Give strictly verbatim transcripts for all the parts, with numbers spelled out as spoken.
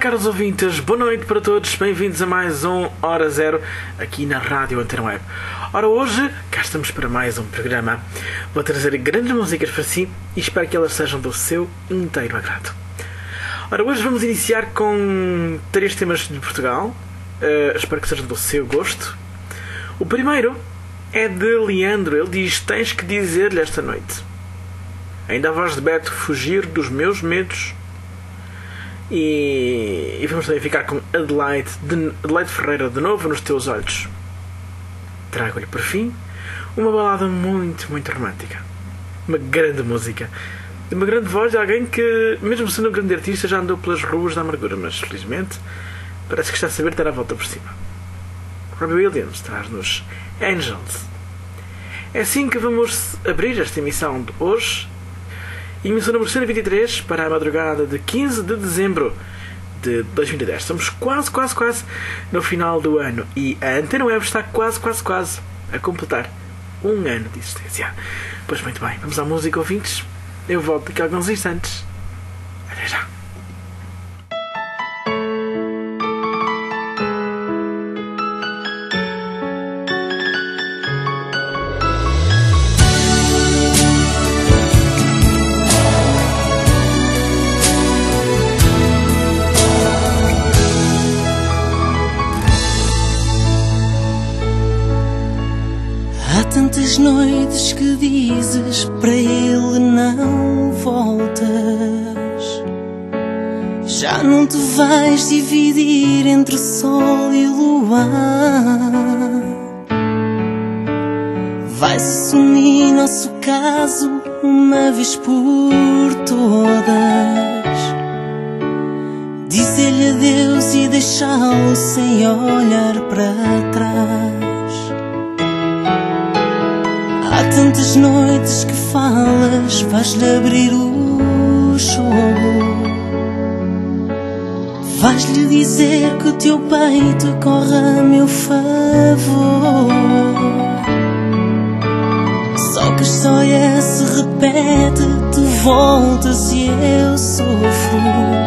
caros ouvintes, boa noite para todos, bem-vindos a mais um Hora Zero aqui na Rádio Antena Web. Ora, hoje cá estamos para mais um programa. Vou trazer grandes músicas para si e espero que elas sejam do seu inteiro agrado. Ora, hoje vamos iniciar com três temas de Portugal, uh, espero que sejam do seu gosto. O primeiro é de Leandro, ele diz: tens que dizer-lhe esta noite. Ainda a voz de Beto, fugir dos meus medos. E, e vamos também ficar com Adelaide, de, Adelaide Ferreira, de novo nos teus olhos. Trago-lhe por fim uma balada muito, muito romântica. Uma grande música, de uma grande voz de alguém que, mesmo sendo um grande artista, já andou pelas ruas da amargura, mas felizmente parece que está a saber dar a volta por cima. Robbie Williams traz-nos Angels. É assim que vamos abrir esta emissão de hoje. Emissão número cento e vinte e três para a madrugada de quinze de dezembro de dois mil e dez. Estamos quase, quase, quase no final do ano e a Antena Web está quase, quase, quase a completar um ano de existência. Pois muito bem, vamos à música, ouvintes. Eu volto daqui a alguns instantes. Até já. Tantas noites que dizes para ele não voltas, já não te vais dividir entre o sol e o luar. Vais assumir nosso caso uma vez por todas, dizer-lhe adeus e deixá-lo sem olhar para trás. Há tantas noites que falas, vais-lhe abrir o jogo, vais-lhe dizer que o teu peito corre a meu favor. Só que a história se repete, tu voltas e eu sofro.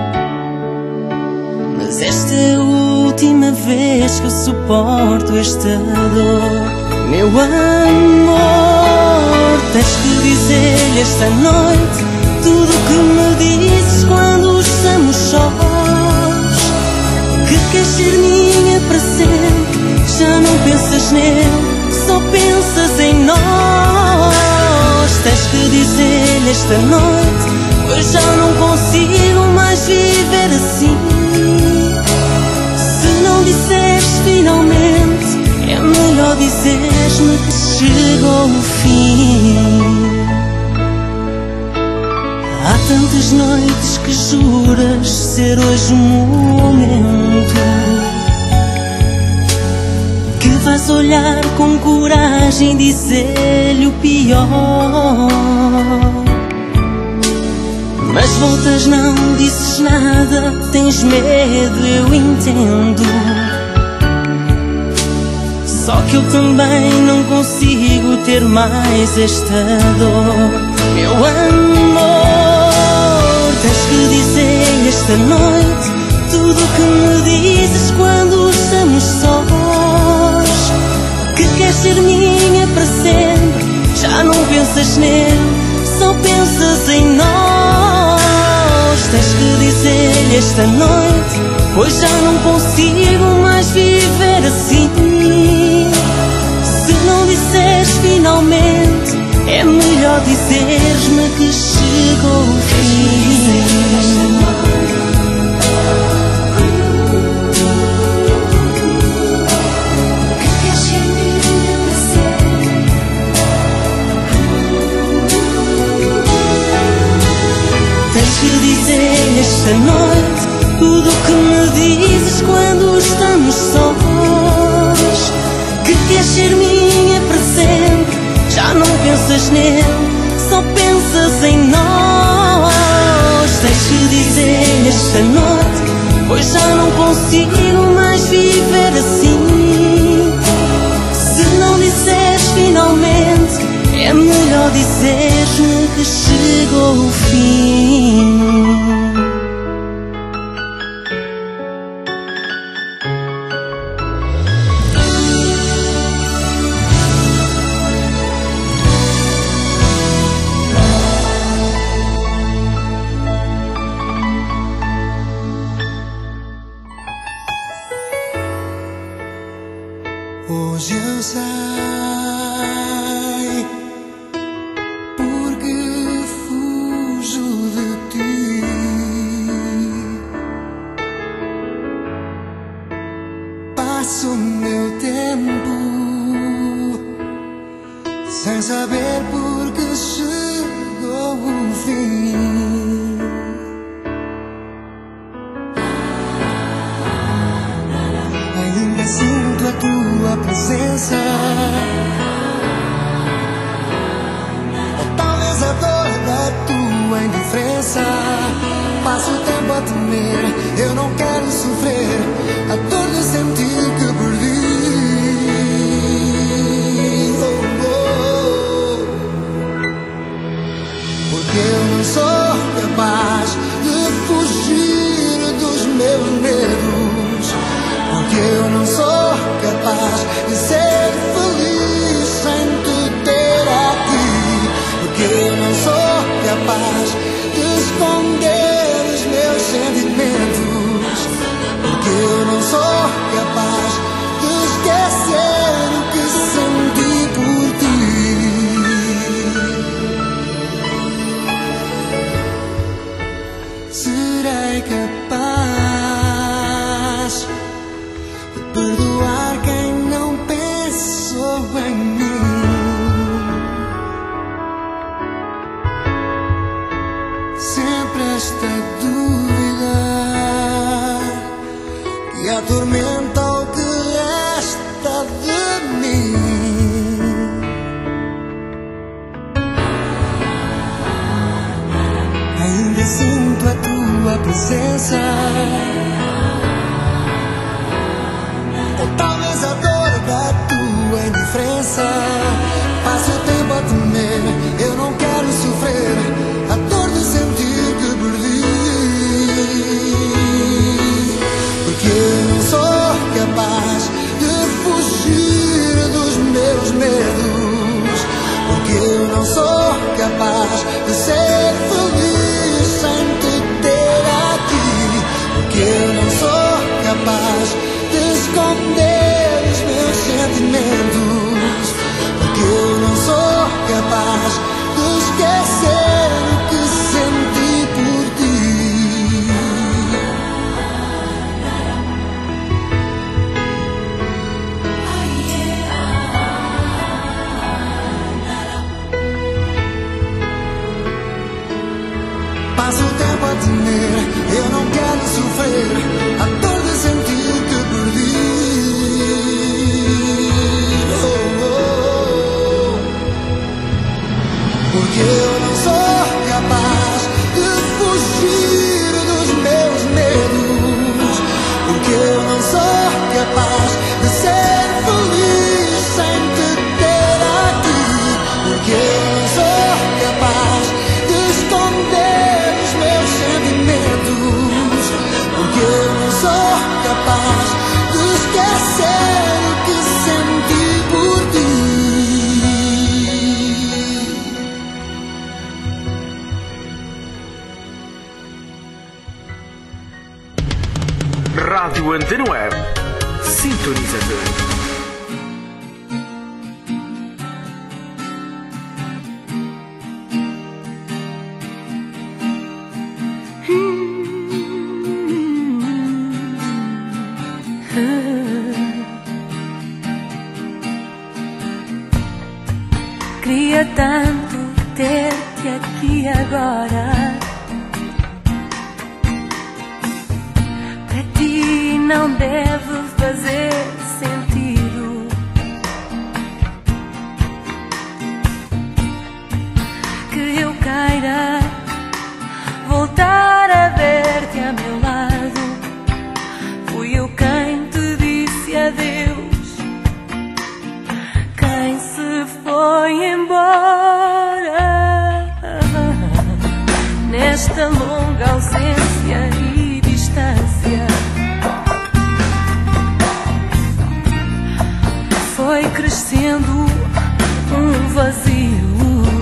Mas esta é a última vez que eu suporto esta dor. Meu amor, tens que dizer-lhe esta noite tudo o que me dizes quando estamos sós, que queres ser minha para sempre, já não pensas nele, só pensas em nós. Tens que dizer-lhe esta noite, pois já não consigo mais viver assim. Se não disseres finalmente, é melhor dizeres-me que chegou o fim. Há tantas noites que juras ser hoje o momento, que vais olhar com coragem e dizer-lhe o pior. Mas voltas, não dizes nada, tens medo, eu entendo. Só que eu também não consigo ter mais esta dor. Meu amor, tens que dizer esta noite tudo o que me dizes quando estamos sós, que queres ser minha para sempre, já não pensas nele, só pensas em nós. Tens que dizer esta noite, pois já não consigo mais viver assim. Finalmente, é melhor dizeres-me que chegou o fim. Tens que dizer esta noite tudo o que me dizes quando estamos sós, que queres ser minha para sempre, já não pensas nele, só pensas em nós. Tens que dizer esta noite, pois já não consigo mais viver assim. Se não disseres finalmente, é melhor dizeres-me que chegou o fim. Hoje eu sei porque fujo de ti. Passo o meu tempo sem saber porque chegou o fim. Ainda sinto a tua presença, ou talvez a dor da tua indiferença. Passo o tempo a temer, eu não quero sofrer a dor de sentir que perdi. Oh, oh. Porque eu não sou capaz de fugir dos meus medos. Porque eu não sou capaz de ser feliz sem te ter aqui. Porque eu não sou capaz de esconder os meus sentimentos. Porque eu não sou capaz de esquecer o que senti por ti. Serei capaz perdoar quem não pensou em mim. Sempre esta dúvida que atormenta o que resta de mim. Ainda sinto a tua presença, ou talvez a dor da tua indiferença. Passo o tempo a temer, eu não quero sofrer a dor de sentir que perdi. Porque eu não sou capaz de fugir dos meus medos. Porque eu não sou capaz de ser feliz sem te ter aqui. Porque eu não sou capaz de esconder os meus sentimentos. Porque eu não sou capaz de esquecer o que senti por ti. Passo o tempo a temer, eu não quero sofrer a dor de sentir que perdi. Oh, oh, oh. Porque eu não sou capaz de fugir dos meus medos. Porque eu não sou capaz de ser feliz sem te ter aqui. Porque eu não sou capaz de esconder os meus sentimentos. Porque eu não sou capaz de esquecer o que senti por ti. Rádio Antena Web. Sintonizador. Queria tanto ter-te aqui agora. Para ti não deve fazer sentido que eu queira voltar a ver-te a meu lado. Fui eu quem te disse adeus, quem se foi embora nesta longa ausência e distância. Foi crescendo um vazio.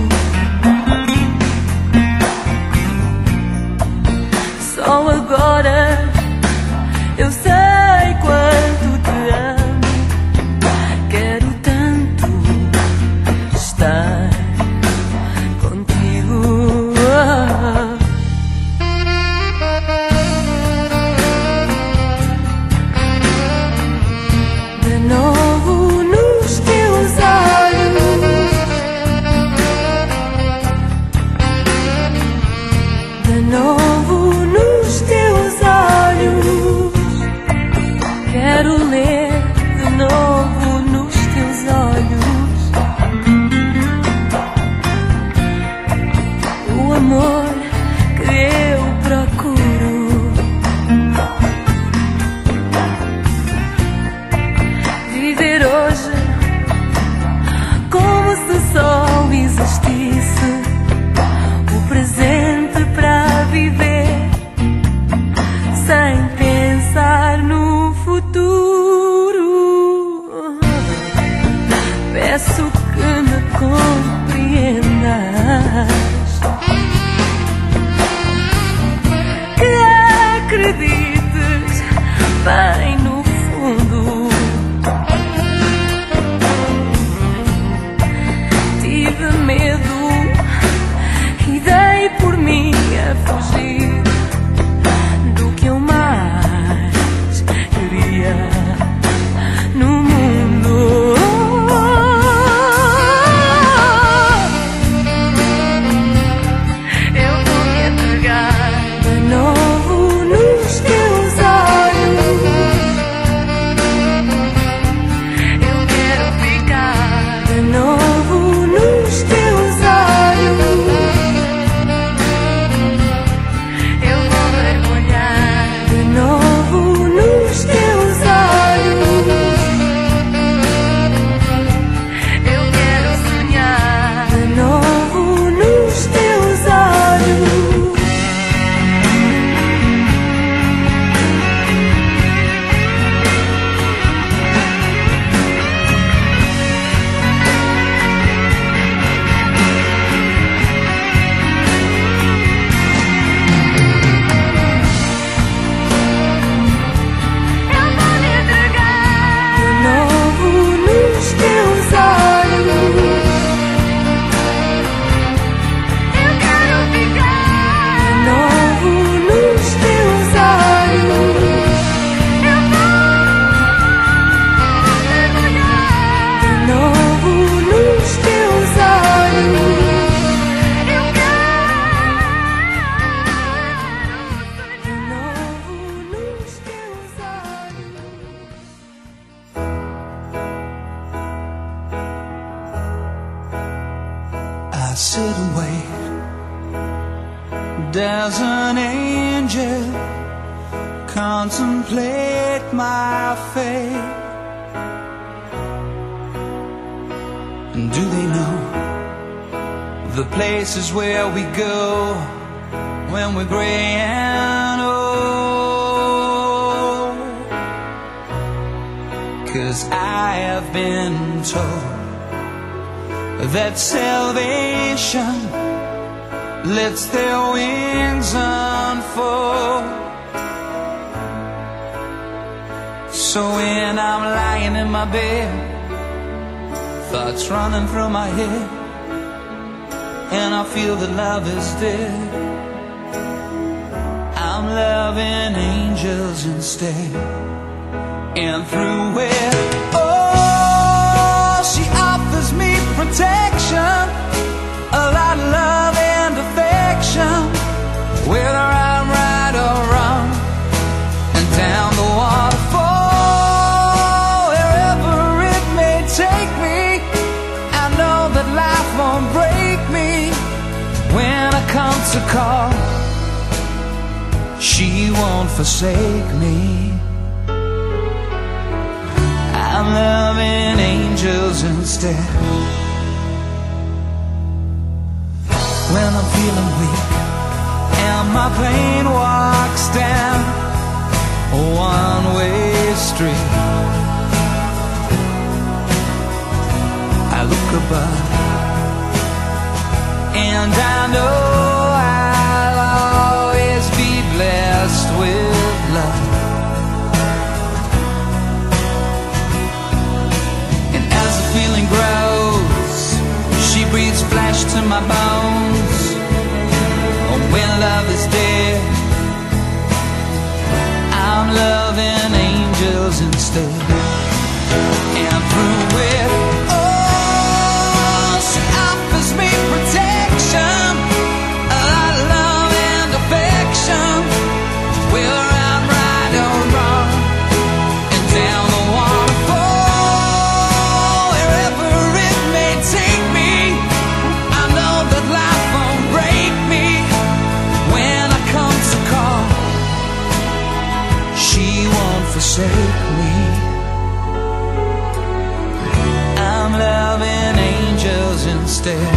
Só agora eu sei quanto te amo. novo nos teus olhos. O amor que eu procuro. Viver hoje como se só existisse o presente para viver, sem pensar no futuro. Peço que me compreendas, que acredites bem no fundo. Tive medo e dei por mim a fugir do que eu mais queria no mundo. Eu vou me entregar de novo nos teus olhos. Eu quero ficar de novo nos teus olhos. Eu vou mergulhar de novo nos teus olhos. Eu quero sonhar de novo nos teus olhos. Eu vou me entregar de novo nos teus olhos. Eu quero ficar de novo nos teus olhos. Eu vou mergulhar de novo nos teus olhos. Eu quero de novo nos teus olhos. I sit and wait. Does an angel contemplate my fate? And do they know the places where we go when we're gray and old? 'Cause I have been told that salvation lets their wings unfold. So when I'm lying in my bed, thoughts running through my head, and I feel that love is dead, I'm loving angels instead. And through it, oh, she offers me protection, a lot of love and affection, whether I'm right or wrong, and down the waterfall, wherever it may take me, I know that life won't break me. When I come to call, she won't forsake me. I'm loving angels instead. When I'm feeling weak and my plane walks down a one-way street, I look above and I know I'll always be blessed with love. And as the feeling grows, she breathes flesh to my bones. Oh, when love is dead, I'm loving angels instead. And through it, oh, she offers me protection, a lot of love and affection, whether I'm right or wrong, and down the waterfall. loving angels instead.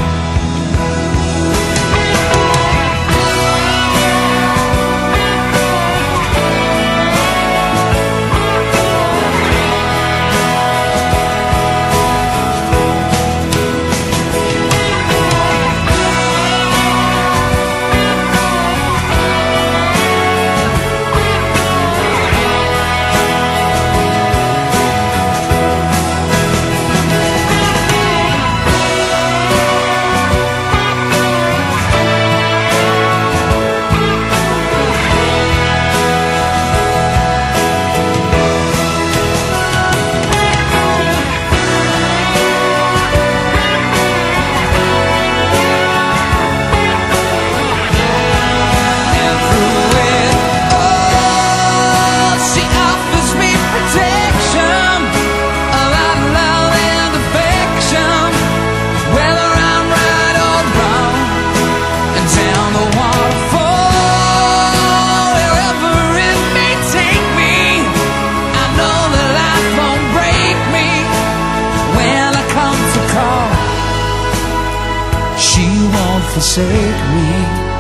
Forsake me.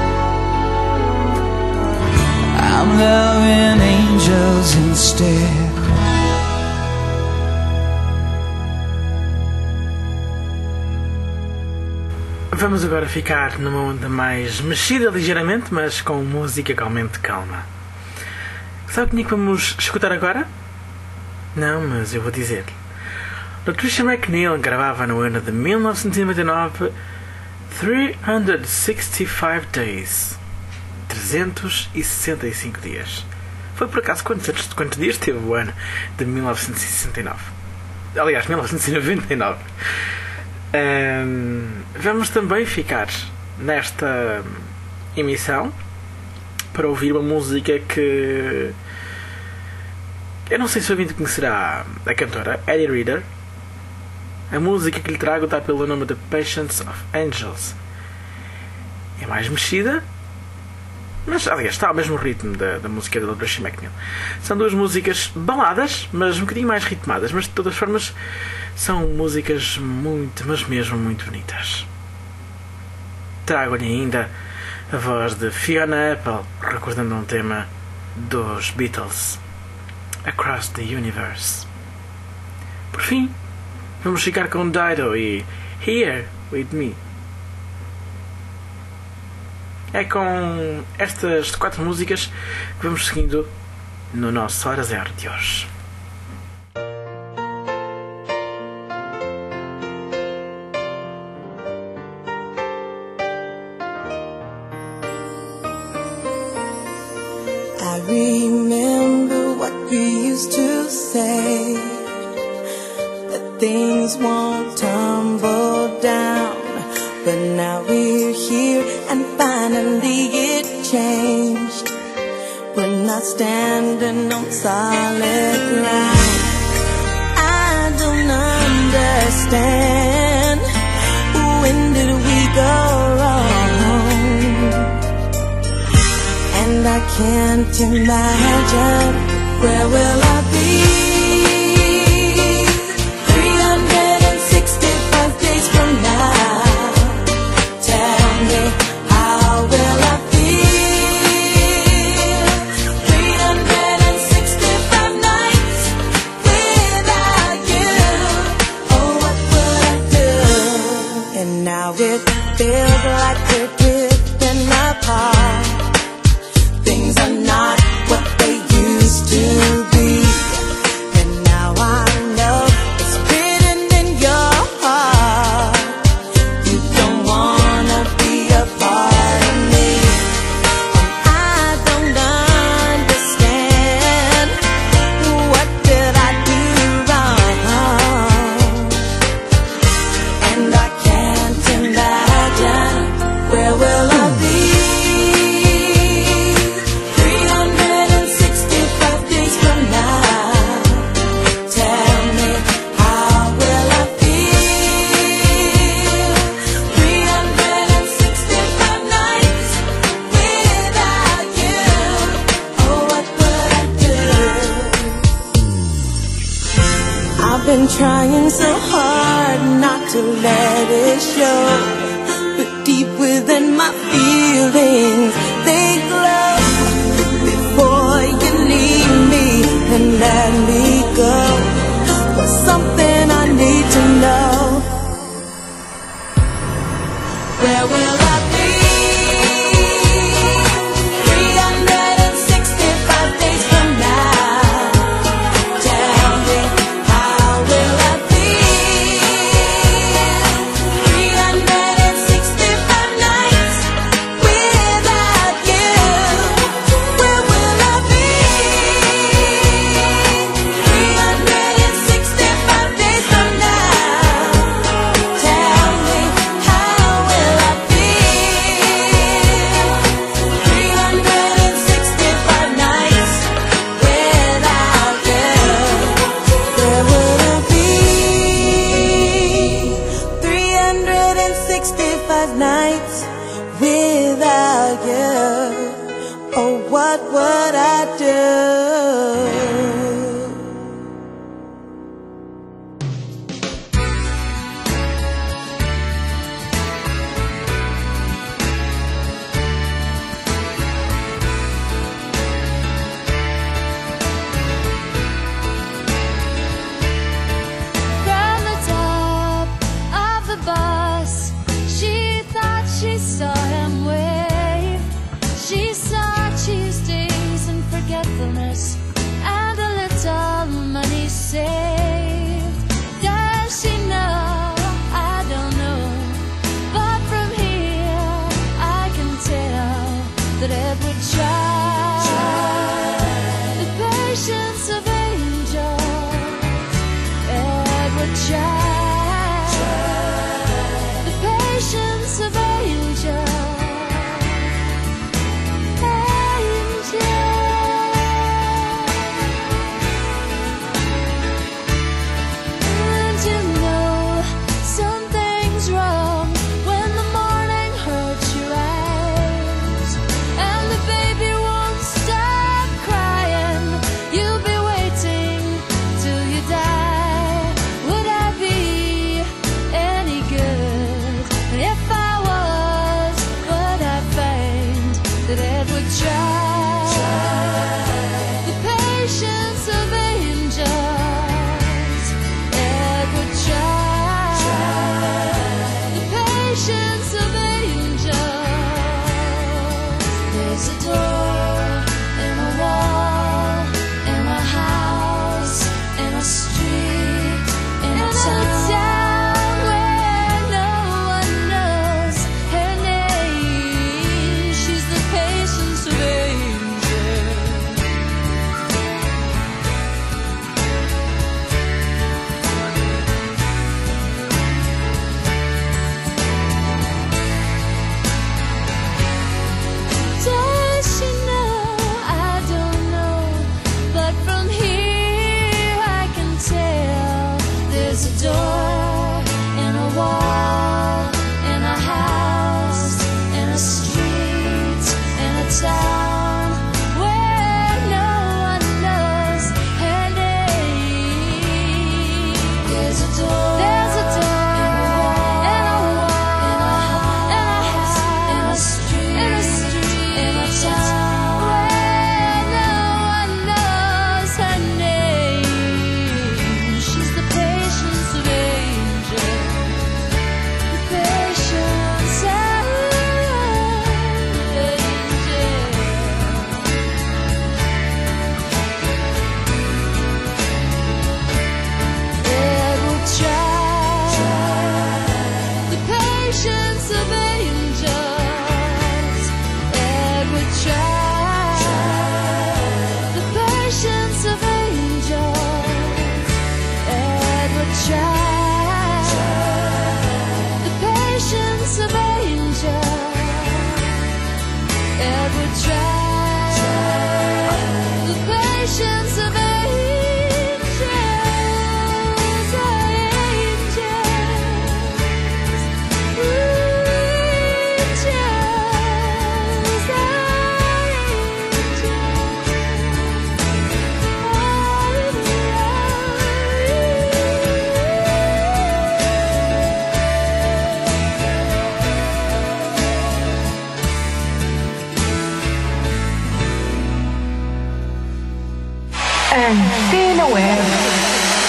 I'm loving angels instead. Vamos agora ficar numa onda mais mexida ligeiramente, mas com música igualmente calma. Sabe o que vamos escutar agora? Não, mas eu vou dizer. O Christian McNeil gravava no ano de mil novecentos e noventa e nove trezentos e sessenta e cinco Days, trezentos e sessenta e cinco dias. Foi por acaso quantos, quantos dias teve o ano de mil novecentos e sessenta e nove? Aliás, mil novecentos e noventa e nove. Um, vamos também ficar nesta emissão para ouvir uma música que eu não sei se o ouvinte conhecerá a cantora Eddie Reader. A música que lhe trago dá pelo nome de Patience of Angels. É mais mexida, mas aliás está ao mesmo ritmo da, da música do Christian McNeil. São duas músicas baladas, mas um bocadinho mais ritmadas, mas de todas as formas são músicas muito, mas mesmo muito bonitas. Trago-lhe ainda a voz de Fiona Apple, recordando um tema dos Beatles, Across the Universe. Por fim, vamos ficar com Dido e Here With Me. É com estas quatro músicas que vamos seguindo no nosso Hora Zero de hoje. I remember what we used to say, that things won't tumble down. But now we're here and finally it changed. We're not standing on solid ground. I don't understand, when did we go wrong? And I can't imagine, where will I be three hundred sixty-five days from now? Tell me, how will I feel three hundred sixty-five nights without you? Oh, what would I do? And now it feels like we're drifting apart. Things are not what they used to be. I've been trying so hard not to let it show, but deep within my feelings they glow. Before you leave me and let me go, there's something I need to know. Where will I be three hundred sixty-five days from now? Tell me, how will I be three hundred sixty-five nights without you? Where will I be three hundred sixty-five days from now? Tell me, how will I be three hundred sixty-five nights without you? Where will I be three hundred sixty-five nights without you? Oh, what would I do? From the top of the bus, she thought she saw him wave. She saw Tuesdays and forgetfulness and a little money saved. Does she know? I don't know. But from here I can tell that Edward tried the patience of angels. Edward tried the patience of angels. And you know something's wrong when the morning hurts your eyes and the baby won't stop crying. You'll be waiting till you die. Would I be any good? And if I was, would I find that Edward tried the patience of angels? Edward tried the patience of angels. There's a door in a wall, in a house, in a street, in a town where no one knows her name. She's the patience of angels. Does she know? I don't know. But from here I can tell there's a door in a wall, in a house, in a street, in a town where no one knows her name. There's a door. There's a door in a wall, in a house, in a street, in a street, in a town where no one knows her name. She's the patience of angels.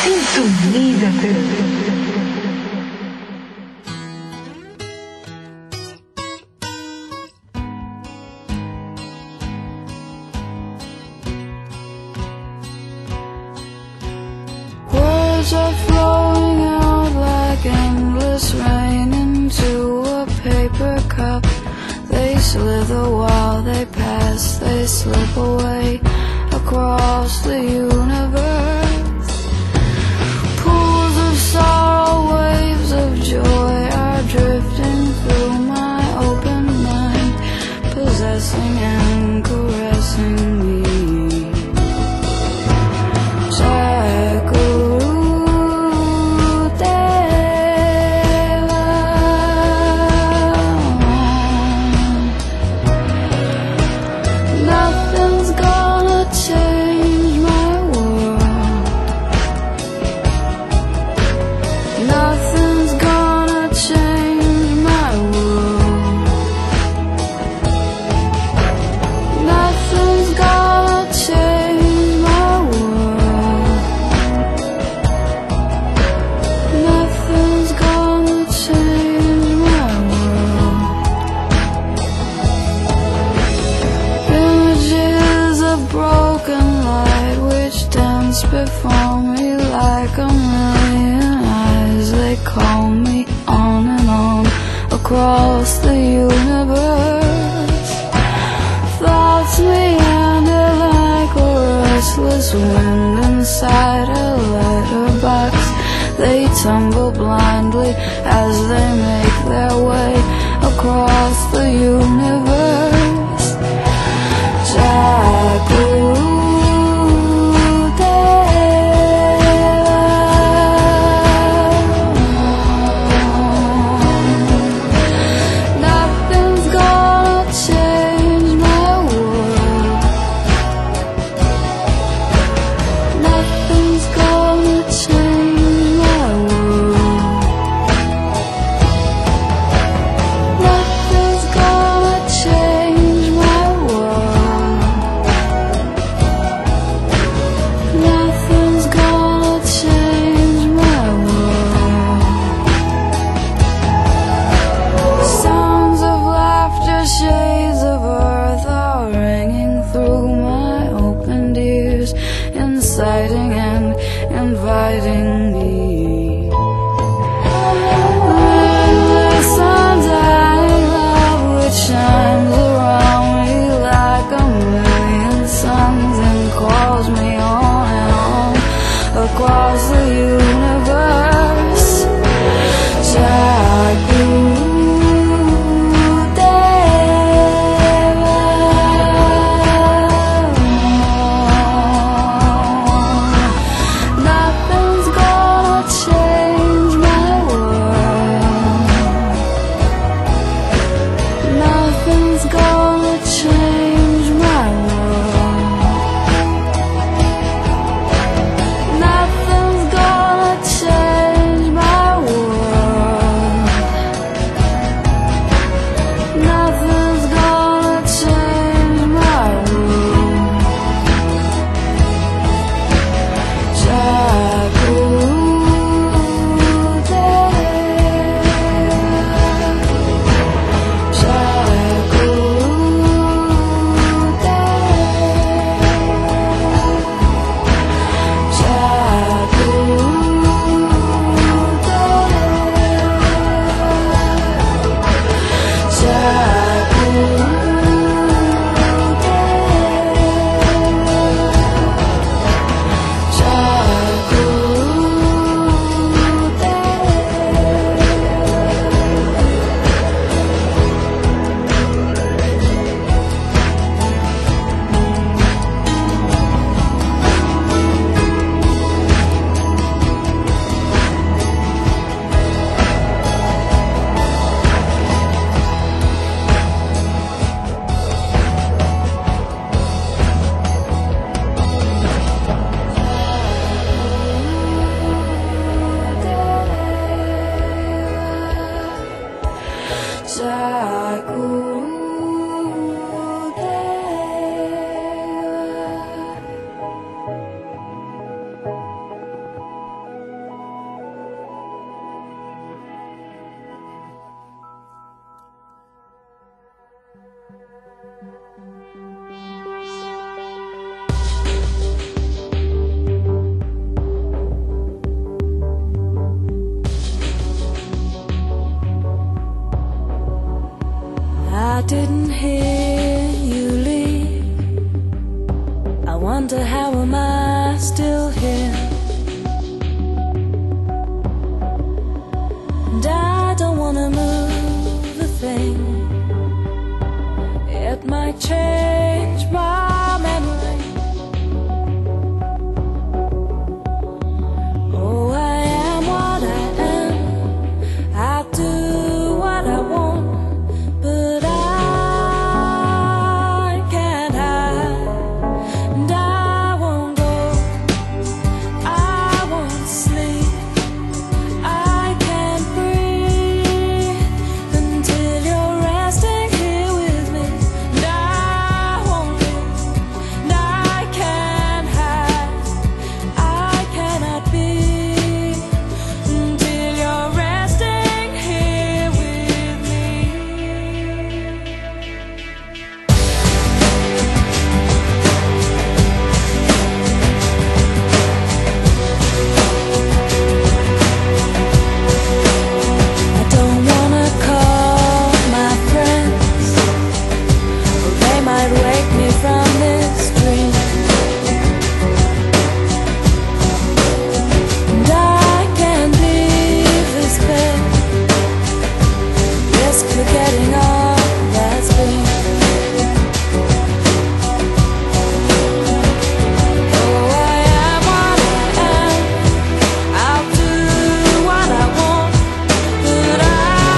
Sintoniza-te. Words are flowing out like endless rain into a paper cup. They slither while they pass, they slip away across the universe. Pools of sorrow, waves of joy are drifting through my open mind, possessing and caressing me. Nothing's gonna change my world. Nothing's gonna change my world. Nothing's gonna change my world. Nothing's gonna change my world. Images of broken light which dance before me like a million eyes. They call me on and on across the universe. Thoughts meander like a restless wind inside a letterbox. They tumble blindly as they make their way across the universe. Nothing's gonna change my world. Nothing's gonna change my world. Nothing's gonna change my world. Nothing's gonna change my world. Sounds of laughter, shades of earth are ringing through my opened ears, inciting and inviting me. Endless undying love which shines around me like a million suns and calls me on and on across the universe. Nothing's gonna change my world. Nothing's gonna change my world. Nothing's gonna change didn't hear you leave. I wonder how am I still here. And I don't wanna move a thing. It might change my memory. Oh, I am what I am. I do what I want, but I can't hide. And I won't go, I won't sleep, I can't breathe until you're resting here with me. And I won't leave, and I can't hide, I cannot be until you're resting here with me. I don't wanna call my friends, or they might wake me from this dream. And I can't leave this bed, risk forgetting all that's been. Oh, I am what I am. I'll do what I want, but I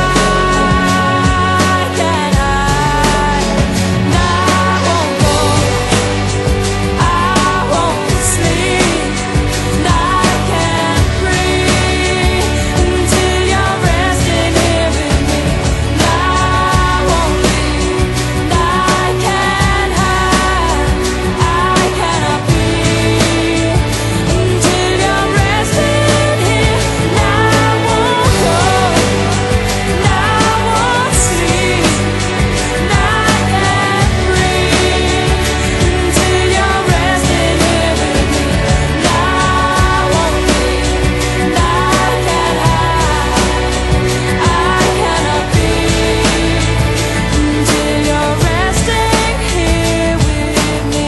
can't hide. And I won't go, I won't sleep, and I can't breathe until you're resting here with me. And I won't leave, and I can't hide, I cannot breathe until you're resting here. And I won't go, and I won't sleep, and I can't breathe until you're resting here with me. And I won't leave, and I can't hide, I cannot breathe until you're resting here with me.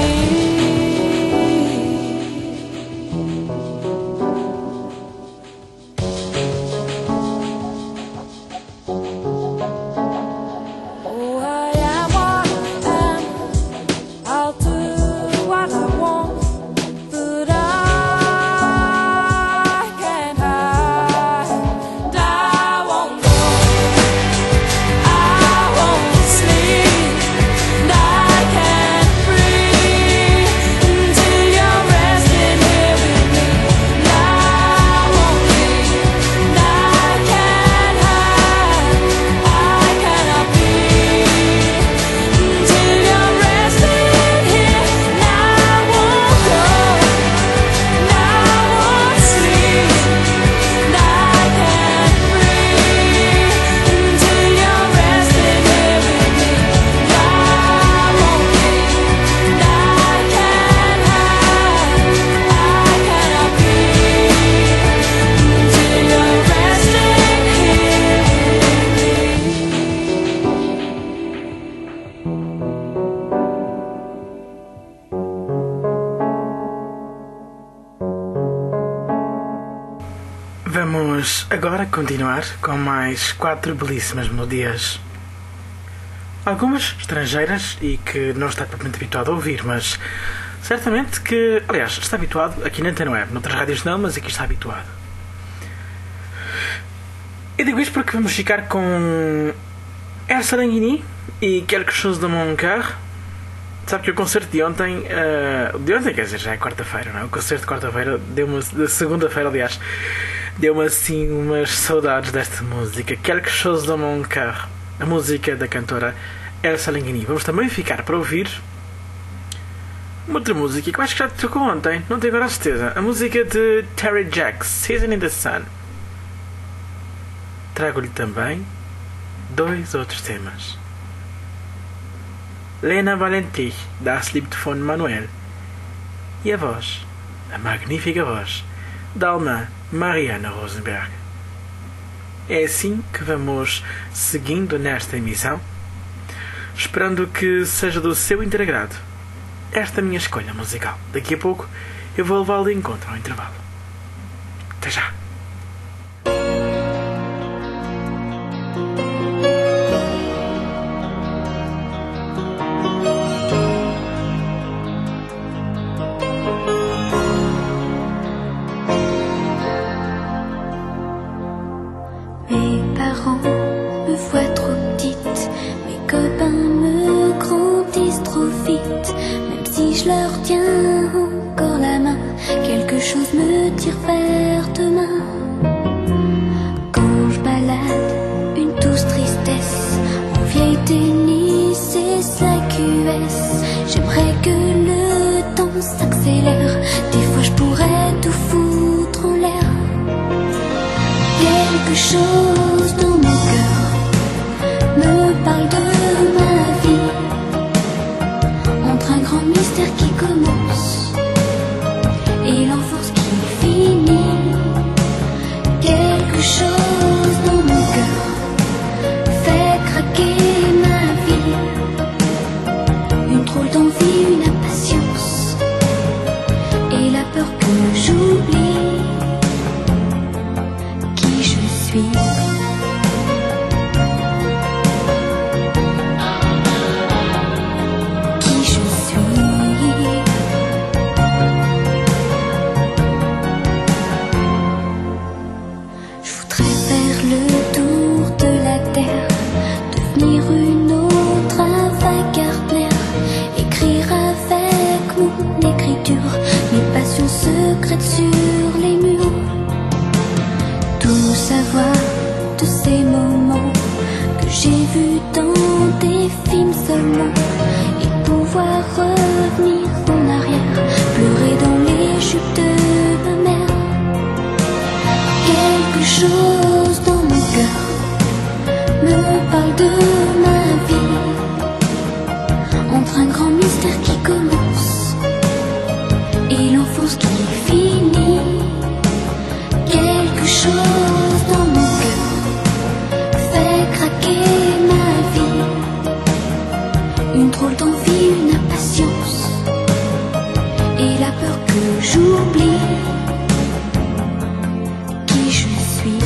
Oh, I am what I am. I'll do what I want, but I can't hide. And I won't go, I won't sleep, and I can't breathe until you're resting here with me. And I won't leave, and I can't hide, I cannot breathe until you're resting here. And I won't go, and I won't sleep, and I can't breathe until you're resting here with me. And I won't leave, and I can't hide, I cannot breathe until you're resting here Vamos agora continuar com mais quatro belíssimas melodias. Algumas estrangeiras e que não está propriamente habituado a ouvir, mas certamente que, aliás, está habituado aqui na Antena Web, noutras rádios não, mas aqui está habituado. Eu digo isto porque vamos ficar com Air Salanguini e Quelque chose de mon cœur. Sabe que o concerto de ontem, uh, de ontem quer dizer, já é quarta-feira, não é? O concerto de quarta-feira, deu-me, de segunda-feira aliás, deu-me assim umas saudades desta música, Quelque chose de mon cœur, a música da cantora Air Salanguini. Vamos também ficar para ouvir uma outra música que eu acho que já te tocou ontem, não tenho agora a certeza, a música de Terry Jacks, Season in the Sun. Trago-lhe também dois outros temas. Lena Valentich, Das Lied von Manuel, e a voz, a magnífica voz, da alemã Mariana Rosenberg. É assim que vamos seguindo nesta emissão. esperando que seja do seu integrado esta minha escolha musical. Daqui a pouco eu vou levá-lo de encontro ao intervalo. Até já! Mes parents me voient trop petite, mes copains me grandissent trop vite. Même si je leur tiens encore la main, quelque chose me tire vers demain. Quand je balade une douce tristesse en vieille tennis et sa Q S, j'aimerais que le temps s'accélère. Des fois je pourrais tout foutre en l'air. Quelque chose dans mon cœur me parle de ma vie, entre un grand mystère qui commence et l'enfance qui finit. Quelque chose dans mon cœur fait craquer ma vie, une drôle d'envie, une impatience et la peur que j'oublie qui je suis. Qui je suis. Je voudrais faire le tour de la terre, devenir une autre avant-garde-mère, écrire avec mon écriture mes passions secrètes sur les murs. Tout savoir de ces moments que j'ai vus dans des films seulement, et pouvoir revenir en arrière, pleurer dans les jupes de ma mère. Quelque chose dans mon cœur me parle de ma vie, entre un grand mystère qui commence et l'enfance qui finit. Quelque chose dans mon cœur fait craquer ma vie, une drôle d'envie, une impatience et la peur que j'oublie qui je suis.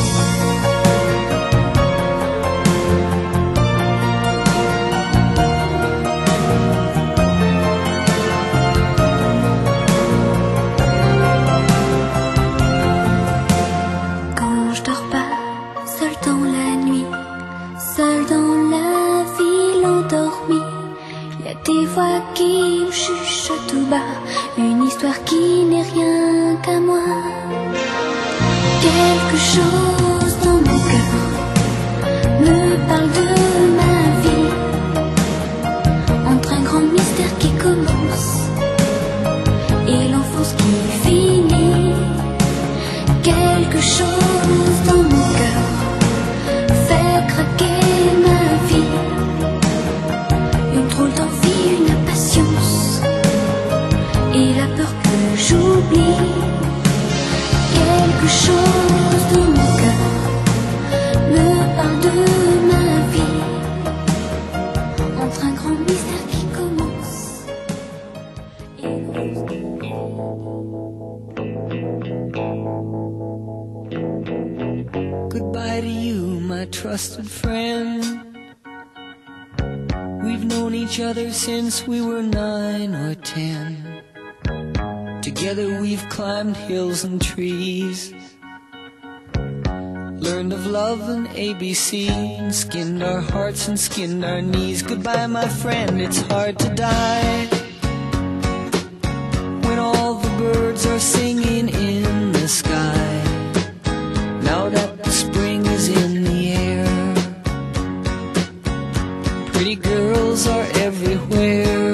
Quand je dors pas, seul dans la nuit, seul dans la ville endormie, y a des voix qui me chuchotent tout bas, une histoire qui n'est rien qu'à moi. Quelque chose dans mon cœur me parle de ma vie, entre un grand mystère qui commence et l'enfance qui finit. Quelque chose dans mon cœur fait craquer ma vie, une drôle d'envie, une impatience et la peur que j'oublie. Quelque chose dans mon cœur me parle de ma vie, entre un grand mystère qui commence et Goodbye to you, my trusted friend. We've known each other since we were nine or ten. Together we've climbed hills and trees, learned of love and A B C, and skinned our hearts and skinned our knees. Goodbye, my friend, it's hard to die when all the birds are singing in the sky. Now that the spring is in the air, pretty girls are everywhere.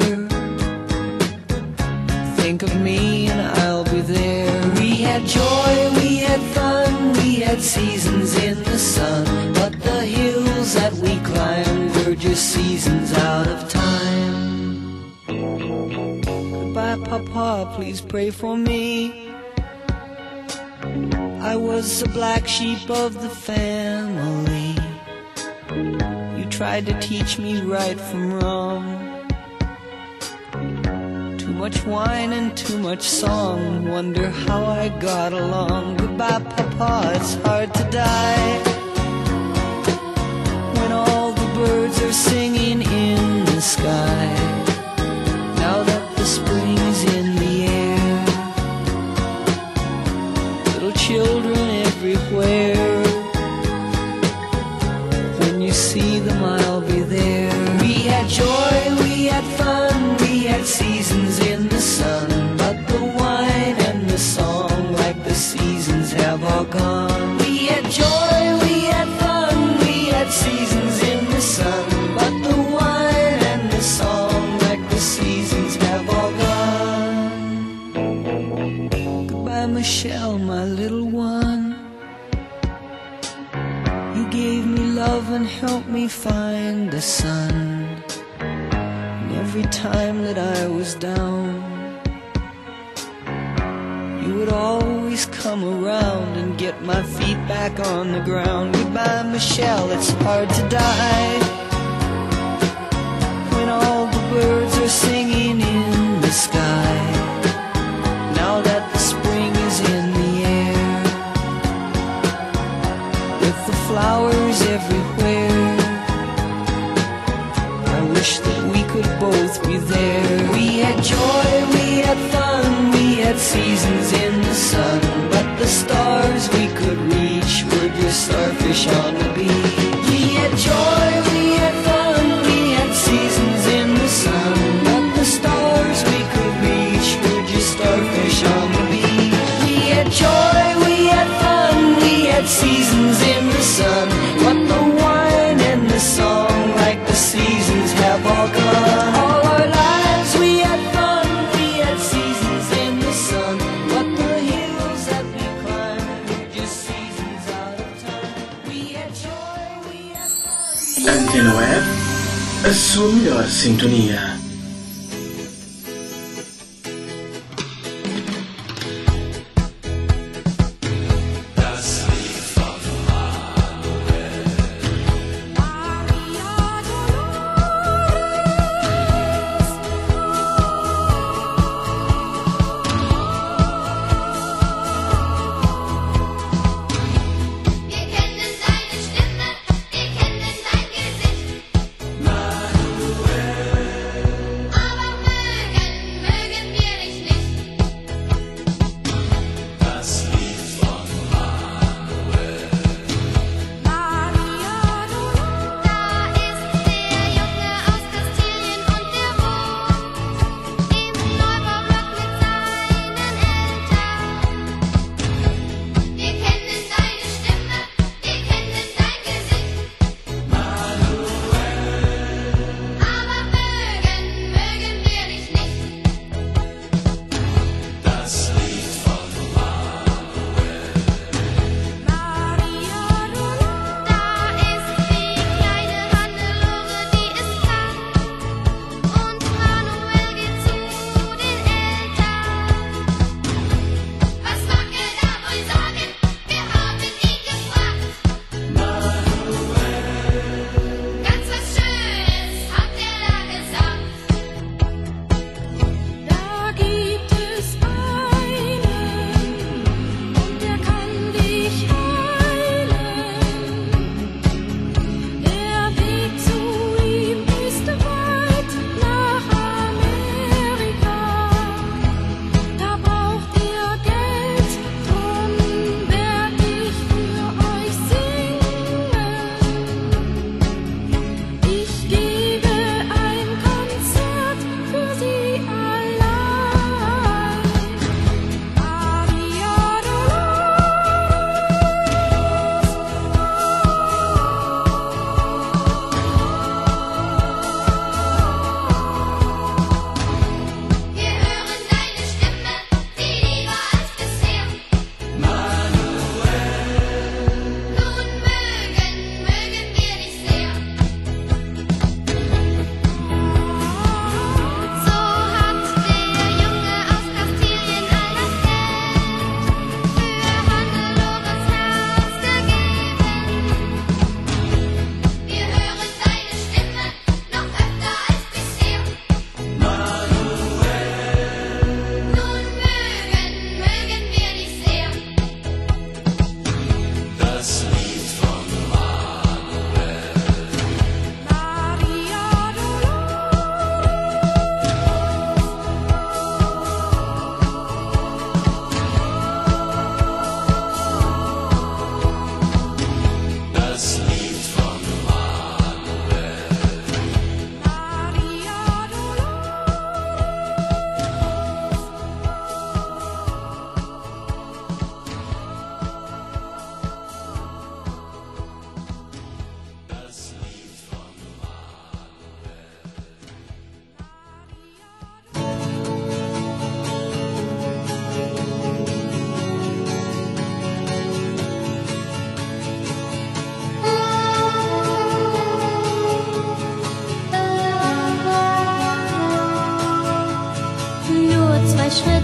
Think of me and I'll be there. We had joy, we had fun, we had seasons in the sun, but the hills that we climbed were just seasons out of time. Goodbye, Papa, please pray for me. I was the black sheep of the family. You tried to teach me right from wrong. Too much wine and too much song, wonder how I got along. Goodbye, Papa, it's hard to die when all the birds are singing in the sky. Now that the spring's in the air, little children everywhere. When you see them, I'll be there. We had joy, we had fun, we had seasons in the sun, but the wine and the song, like the seasons, have all gone. We had joy, we had fun, we had seasons in the sun, but the wine and the song, like the seasons, have all gone. Goodbye, Michelle, my little one. You gave me love and helped me find the sun. And every time that I was down, you would always come around and get my feet back on the ground. Goodbye, Michelle, it's hard to die when all the birds are singing in the sky. Now that the spring is in the air, with the flowers everywhere, I wish that we could both be there. We had joy, we had fun, we had seasons in the sun, but the stars we could reach were just starfish on the beach. We had joy, we had fun, we had seasons in the sun, but the stars we could reach were just starfish on the beach. We had joy, we had fun, we had seasons in the sun, but the wine and the song, like the seasons, have all gone. All our lives we had fun, we had seasons in the sun, but the hills that we climbed were just seasons out of time. We had joy, we had fun. Antena Web, a sua melhor sintonia. Wir kennen deine Stimme, wir kennen dein Gesicht. Manuel.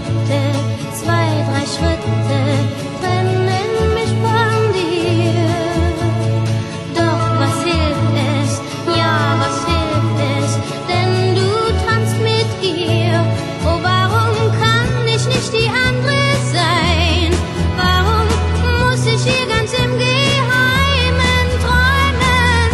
Schritte, zwei, drei Schritte trennen mich von dir. Doch was hilft es, ja was hilft es, denn du tanzt mit ihr. Oh, warum kann ich nicht die andere sein? Warum muss ich hier ganz im Geheimen träumen?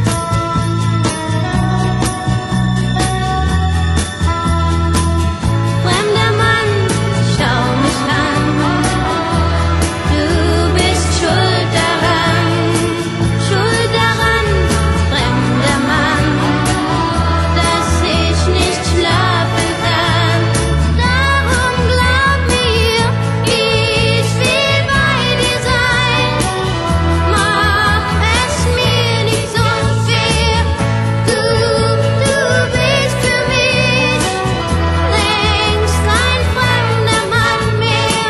Fremder Mann, schau mich an. Du bist schuld daran, schuld daran, fremder Mann, dass ich nicht schlafen kann. Darum glaub mir, ich will bei dir sein. Mach es mir nicht so schwer. Du, du bist für mich längst kein fremder Mann mehr.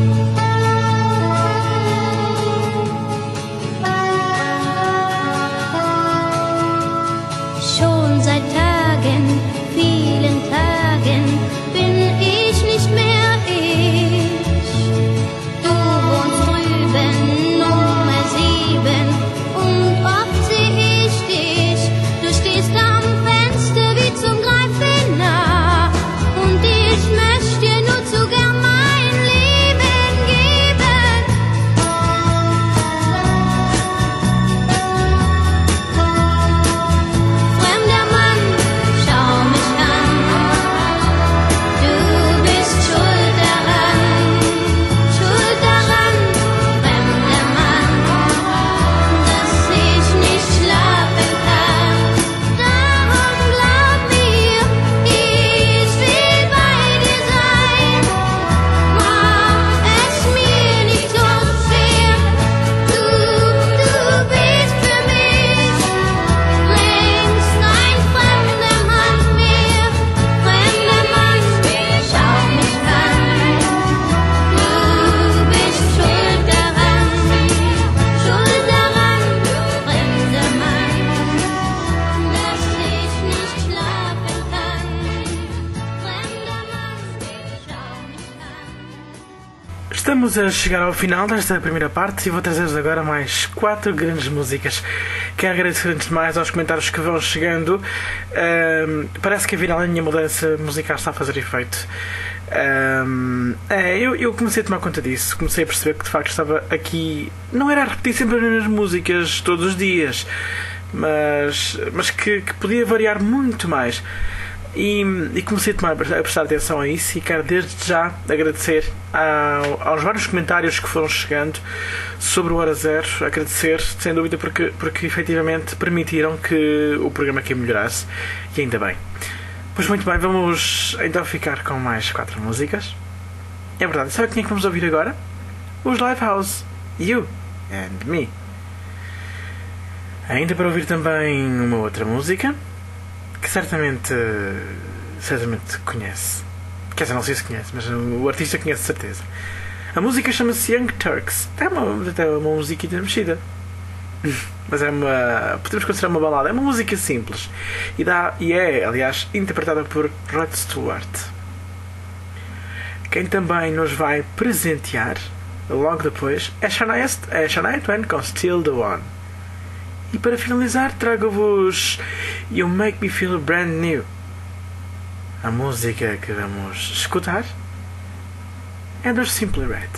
Schon seit Tagen, vielen Tagen, bin ich nicht mehr ich. Du wohnst drüben, Nummer sieben, und oft seh ich dich. Du stehst am Fenster wie zum Greifen nah, und ich möchte dir nur zu gern mein Leben geben. Fremder Mann, schau mich an. Du bist schuld daran, schuld daran, fremder Mann, dass ich nicht schlafen kann. Darum glaub mir, ich will bei dir sein. Mach es mir nicht so schwer. Du, du bist für mich längst kein fremder Mann mehr. Fremder Mann, schau mich an. Du bist schuld daran, schuld daran, fremder Mann, dass ich nicht schlafen kann. Fremder Mann, schau mich an. Estamos a chegar ao final desta primeira parte e vou trazer-vos agora mais quatro grandes músicas. Quero agradecer antes de mais aos comentários que vão chegando. Ahm, parece que afinal a minha mudança musical está a fazer efeito. Ahm, é, eu, eu comecei a tomar conta disso. Comecei a perceber que de facto estava aqui. Não era a repetir sempre as mesmas músicas todos os dias, mas, mas que, que podia variar muito mais. E, e comecei a, tomar, a prestar atenção a isso e quero desde já agradecer ao, aos vários comentários que foram chegando sobre o Hora Zero. Agradecer, sem dúvida, porque, porque efetivamente permitiram que o programa aqui melhorasse, e ainda bem. Pois muito bem, vamos então ficar com mais quatro músicas. É verdade, sabe quem é que vamos ouvir agora? Os Lifehouse, You and Me. Ainda para ouvir também uma outra música que certamente certamente conhece. Quer dizer, não sei se conhece, mas o artista conhece de certeza. A música chama-se Young Turks. É uma, até uma musiquinha mexida, mas é uma, podemos considerar uma balada. É uma música simples e, dá, e é, aliás, interpretada por Rod Stewart. Quem também nos vai presentear logo depois é Shania, é Shania Twain com Still the One. E para finalizar, trago-vos You Make Me Feel Brand New. A música que vamos escutar é dos Simply Red.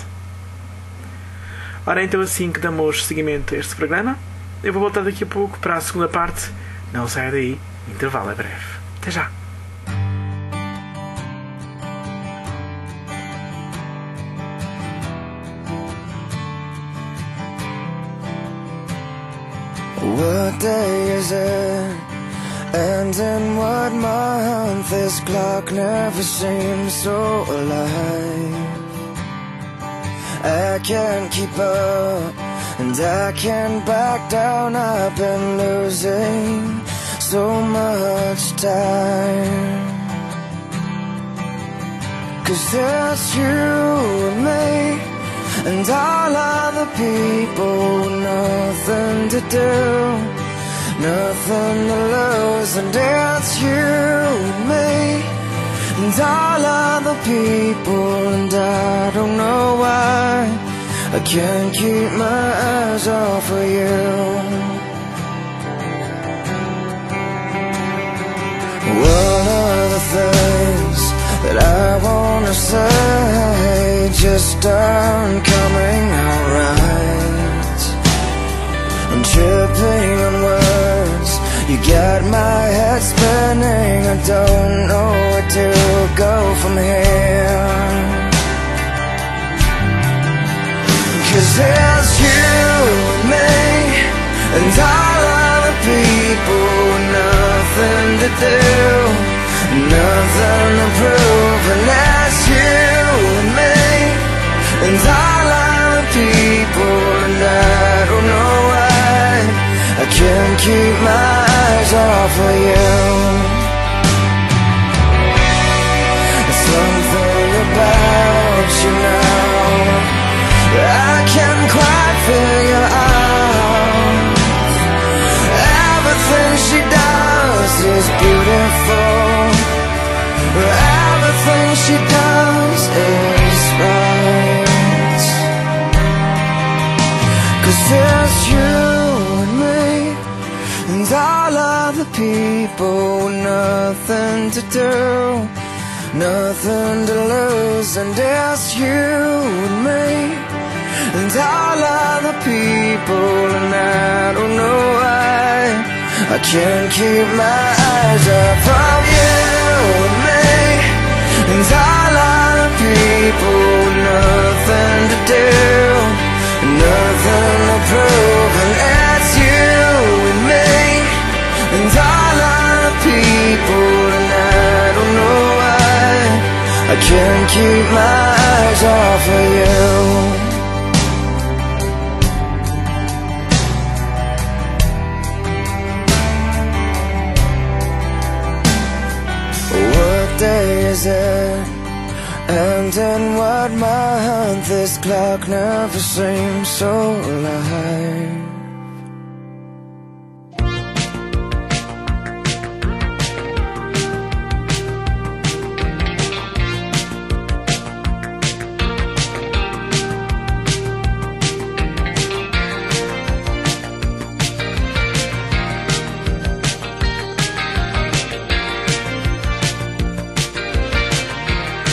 Ora, então assim que damos seguimento a este programa, eu vou voltar daqui a pouco para a segunda parte. Não saia daí, intervalo é breve. Até já! What day is it? And in what month? This clock never seems so alive. I can't keep up, and I can't back down. I've been losing so much time. Cause it's you and me, and all other people, nothing to do, nothing to lose. And it's you and me, and all other people, and I don't know why I can't keep my eyes off of you. One of the things that I wanna say just aren't coming out right. I'm tripping on words, you got my head spinning, I don't know where to go from here. Cause there's you and me, and all other people, nothing to do, nothing to prove. And that's you and me, and all other people, and I don't know why I can't keep my eyes off of you. Something about you now I can't quite figure out. Everything she does is beautiful, everything she does is right. Cause there's you and me, and all other people, nothing to do, nothing to lose. And there's you and me, and all other people, and I don't know why I can't keep my eyes off of you and me, and all other people, nothing to do, nothing to prove. And it's you and me, and all other people, and I don't know why I can't keep my eyes off of you. What day is it? And in what month? This clock never seems so alive.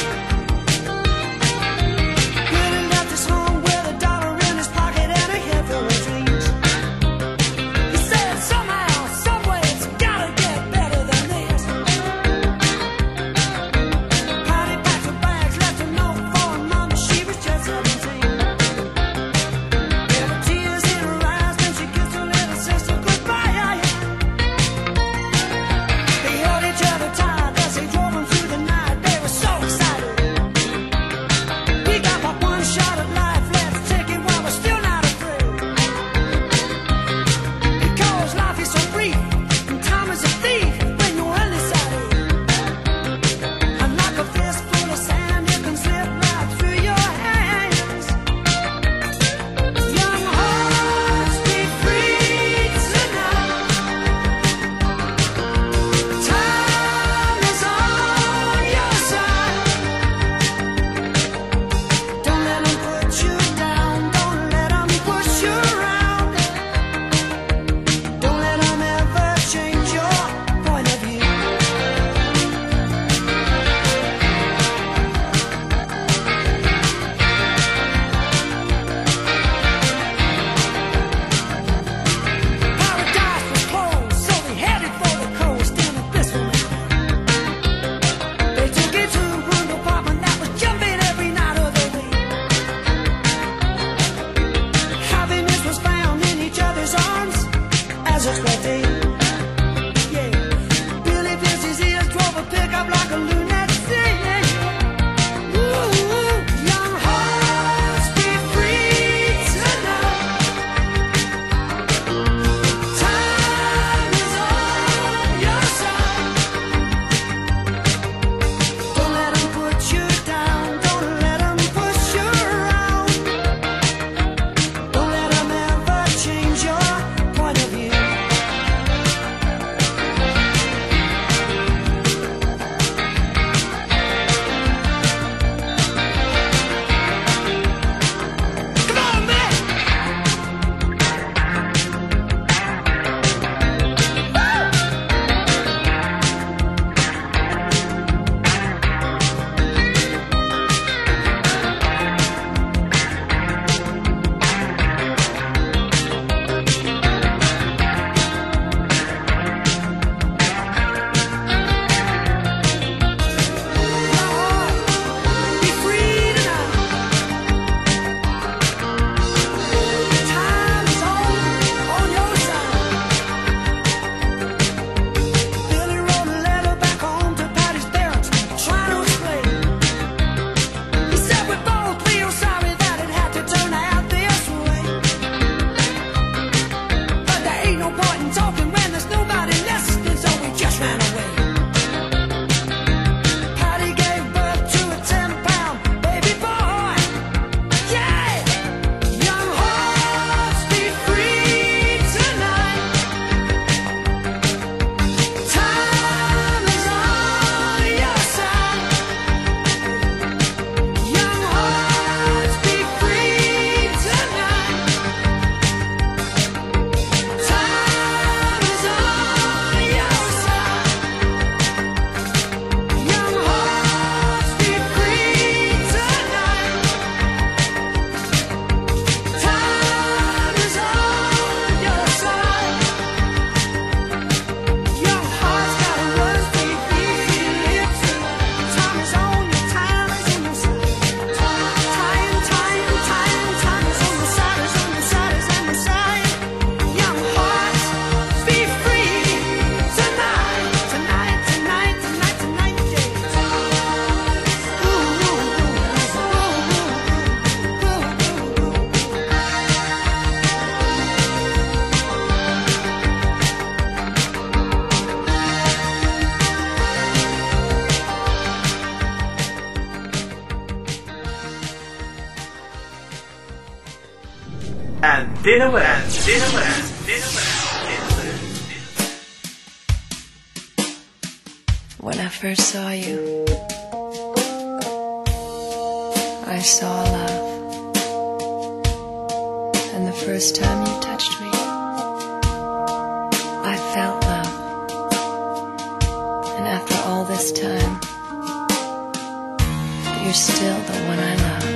He left his home with a dollar in his pocket and a heavy Antena Barã. Antena Barã. Antena Barã. When I first saw you, I saw love. And the first time you touched me, I felt love. And after all this time, you're still the one I love.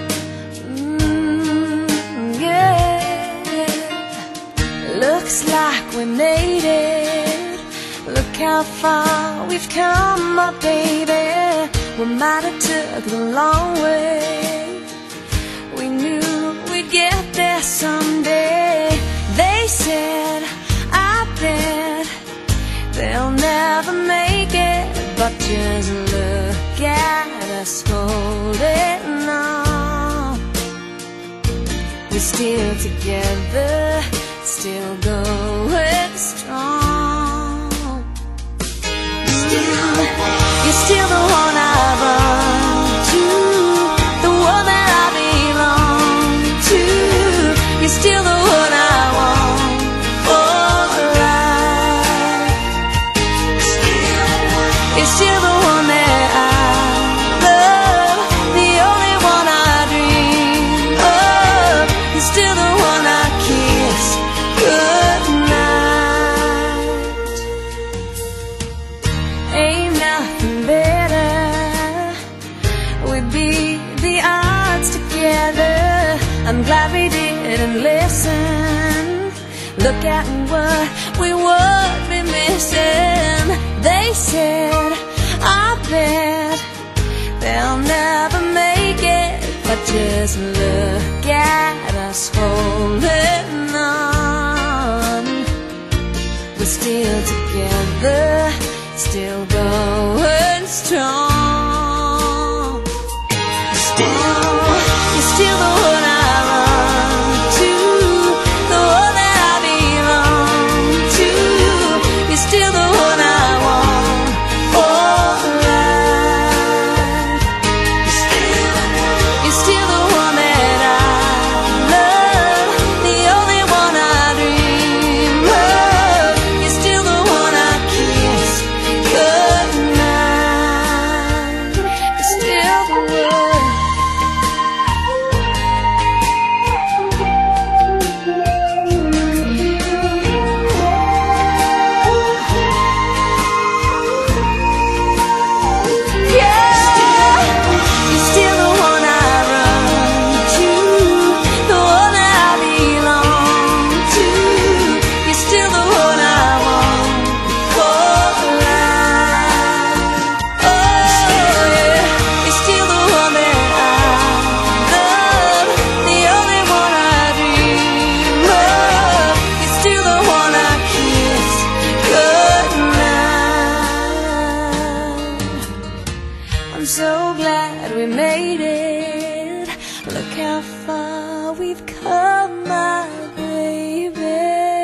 Mm, yeah. Looks like we made it. Look how far we've come, my baby. We might have took the long way. We knew we'd get there someday. They said, I bet they'll never make it. But just look at us holding on. We're still together, still going strong. You're still the one I run to, the one that I belong to. You're still the one I want for life. You're still the one that I love, the only one I dream of. You're still the one I kiss goodnight. Ain't nothing better. We'd beat the odds together. I'm glad we didn't listen. Look at what we would be missing. They said, I bet they'll never make it. But just look at us holding on. We're still together, still going strong. Still, you're still the one I run to, the one that I belong to. You're still the one I want for life. You're still the one that I love, the only one I dream of. You're still the one I kiss goodnight. You're still the one. I'm so glad we made it. Look how far we've come, my baby.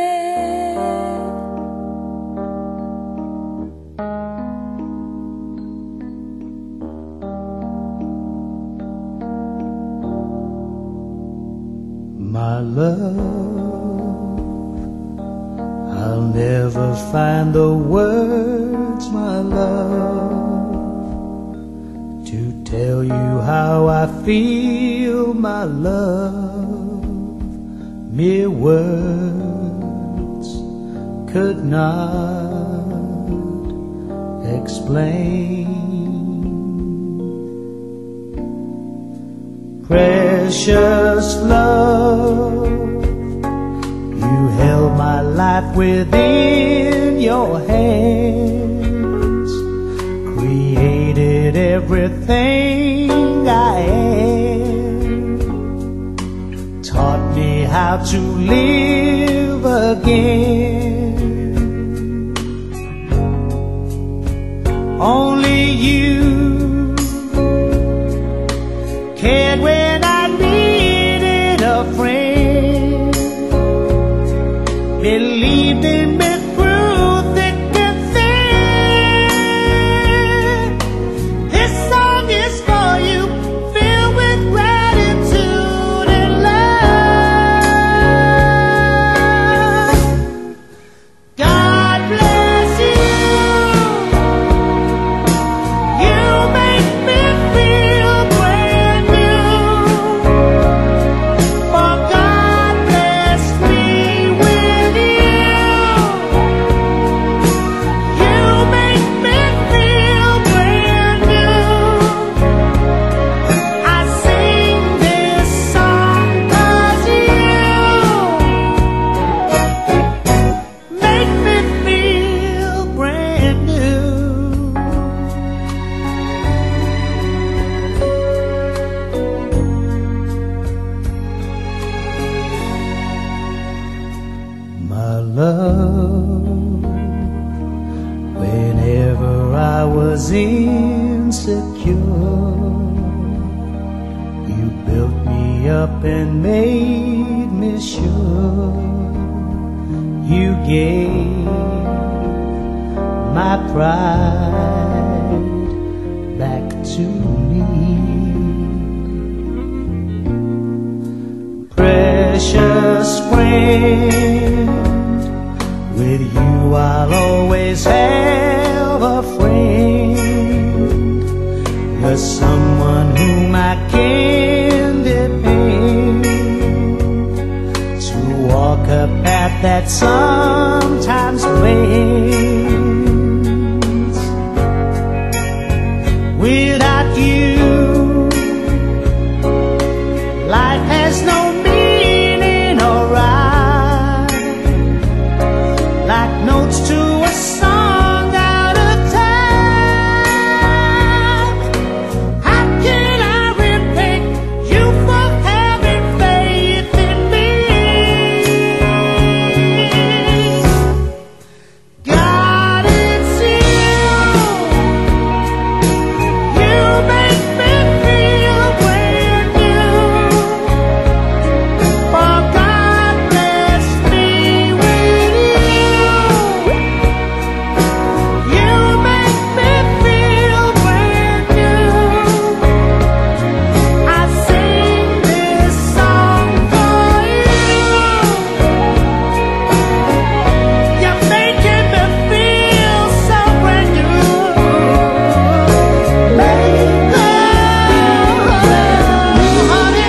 My love, I'll never find the words, my love, to tell you how I feel, my love. Mere words could not explain. Precious love, you held my life within your hands, created everything I am, taught me how to live again. Only you cared when I needed a friend, believed in me through thick and thin. This song is for you, filled with gratitude and love. my love. Whenever I was insecure, you built me up and made me sure. You gave my pride back to me. Precious friend, with you I'll always have a friend. You're someone whom I can depend to walk a path that sometimes bends. Without you, life has no meaning or rhyme, like notes to a song out of time. How can I repay you for having faith in me? God, it's you. You make me feel brand new. For God blessed me with you. You make me feel brand new. I sing this song for you. You're making me feel so brand new. Make love, honey.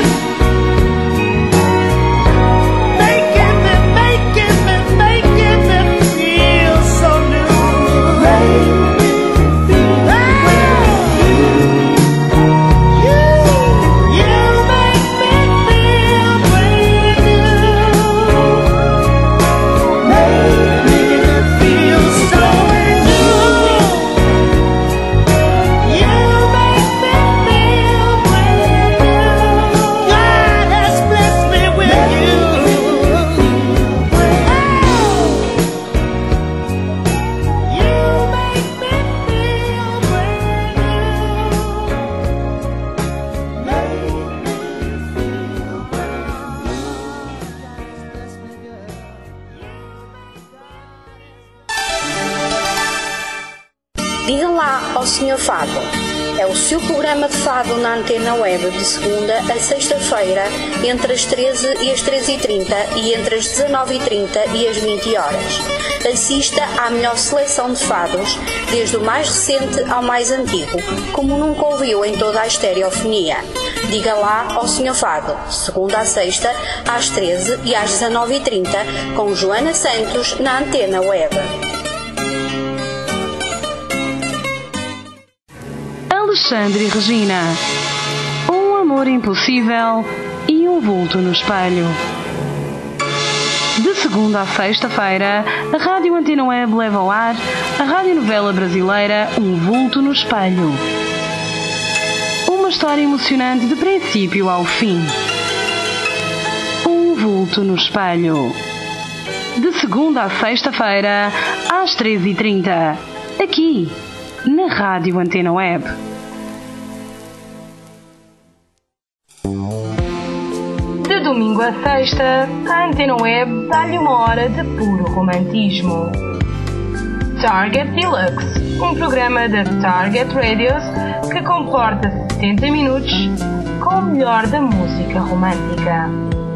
Making me, making me, making me feel so new. Make me feel brand new. You, you make me feel brand new. Make me feel so brand new. You make me feel brand new. God has blessed me with you. You make me feel brand new. Make me feel brand Diga lá ao senhor Fado. É o seu programa de fado na Antena Web de segunda a sexta-feira, entre as treze e as treze e trinta e entre as dezanove e trinta e as vinte horas. Assista à melhor seleção de fados, desde o mais recente ao mais antigo, como nunca ouviu em toda a estereofonia. Diga lá ao senhor Fado, segunda a sexta, às treze e às dezanove e trinta, com Joana Santos na Antena Web. Alexandre e Regina. Um amor impossível e um vulto no espelho. De segunda a sexta-feira, a Rádio Antena Web leva ao ar a radionovela brasileira Um Vulto no Espelho. Uma história emocionante de princípio ao fim. Um Vulto no Espelho. De segunda a sexta-feira, às treze e trinta, aqui, na Rádio Antena Web. De domingo a sexta, a Antena Web dá-lhe uma hora de puro romantismo. Target Deluxe, um programa da Target Radios que comporta setenta minutos com o melhor da música romântica.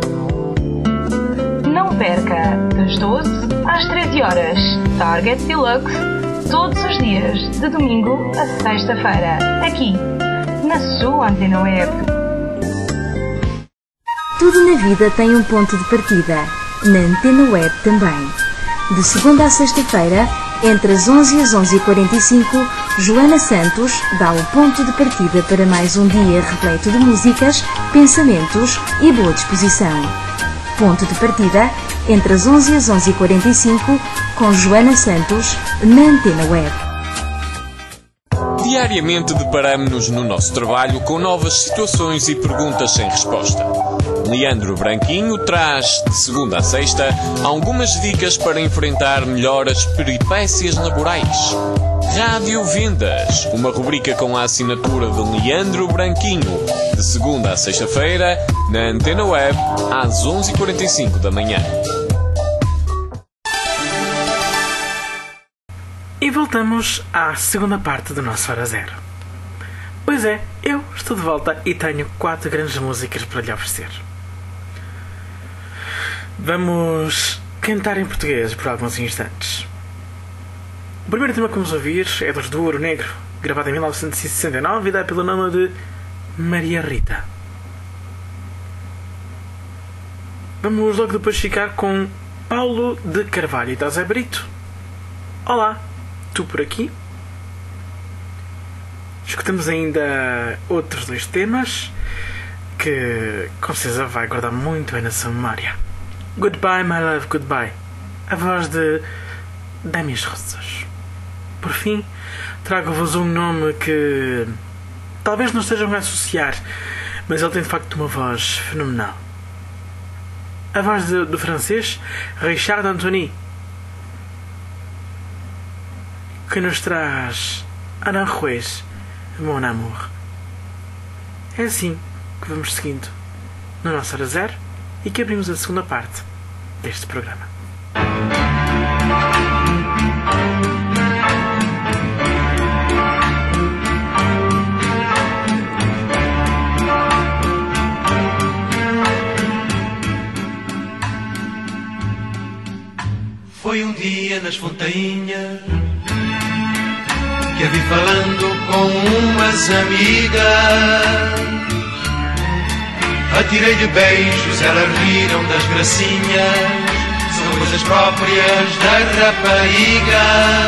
Não perca, das doze às treze horas, Target Deluxe, todos os dias, de domingo a sexta-feira, aqui, na sua Antena Web. Tudo na vida tem um ponto de partida, na Antena Web também. De segunda a sexta-feira, entre as onze e as onze e quarenta e cinco, Joana Santos dá o ponto de partida para mais um dia repleto de músicas, pensamentos e boa disposição. Ponto de partida, entre as onze e as onze e quarenta e cinco, com Joana Santos, na Antena Web. Diariamente deparamo-nos no nosso trabalho com novas situações e perguntas sem resposta. Leandro Branquinho traz, de segunda a sexta, algumas dicas para enfrentar melhor as peripécias laborais. Rádio Vendas, uma rubrica com a assinatura de Leandro Branquinho, de segunda a sexta-feira, na Antena Web, às onze e quarenta e cinco da manhã. E voltamos à segunda parte do nosso Hora Zero. Pois é, eu estou de volta e tenho quatro grandes músicas para lhe oferecer. Vamos cantar em português por alguns instantes. O primeiro tema que vamos ouvir é dos do Ouro Negro, gravado em mil novecentos e sessenta e nove e dá pelo nome de Maria Rita. Vamos logo depois ficar com Paulo de Carvalho e José Brito. Olá, tu por aqui? Escutamos ainda outros dois temas que com certeza vai guardar muito bem na sua memória. Goodbye, my love, goodbye. A voz de Damis Rosas. Por fim, trago-vos um nome que talvez não estejam a associar, mas ele tem de facto uma voz fenomenal. A voz de, do francês Richard Anthony, que nos traz Aranjuez, Mon Amour. É assim que vamos seguindo no nosso Hora Zero e que abrimos a segunda parte deste programa. Foi um dia nas Fontainhas que a vi falando com umas amigas. Atirei-lhe beijos, elas riram das gracinhas. São coisas próprias da rapariga.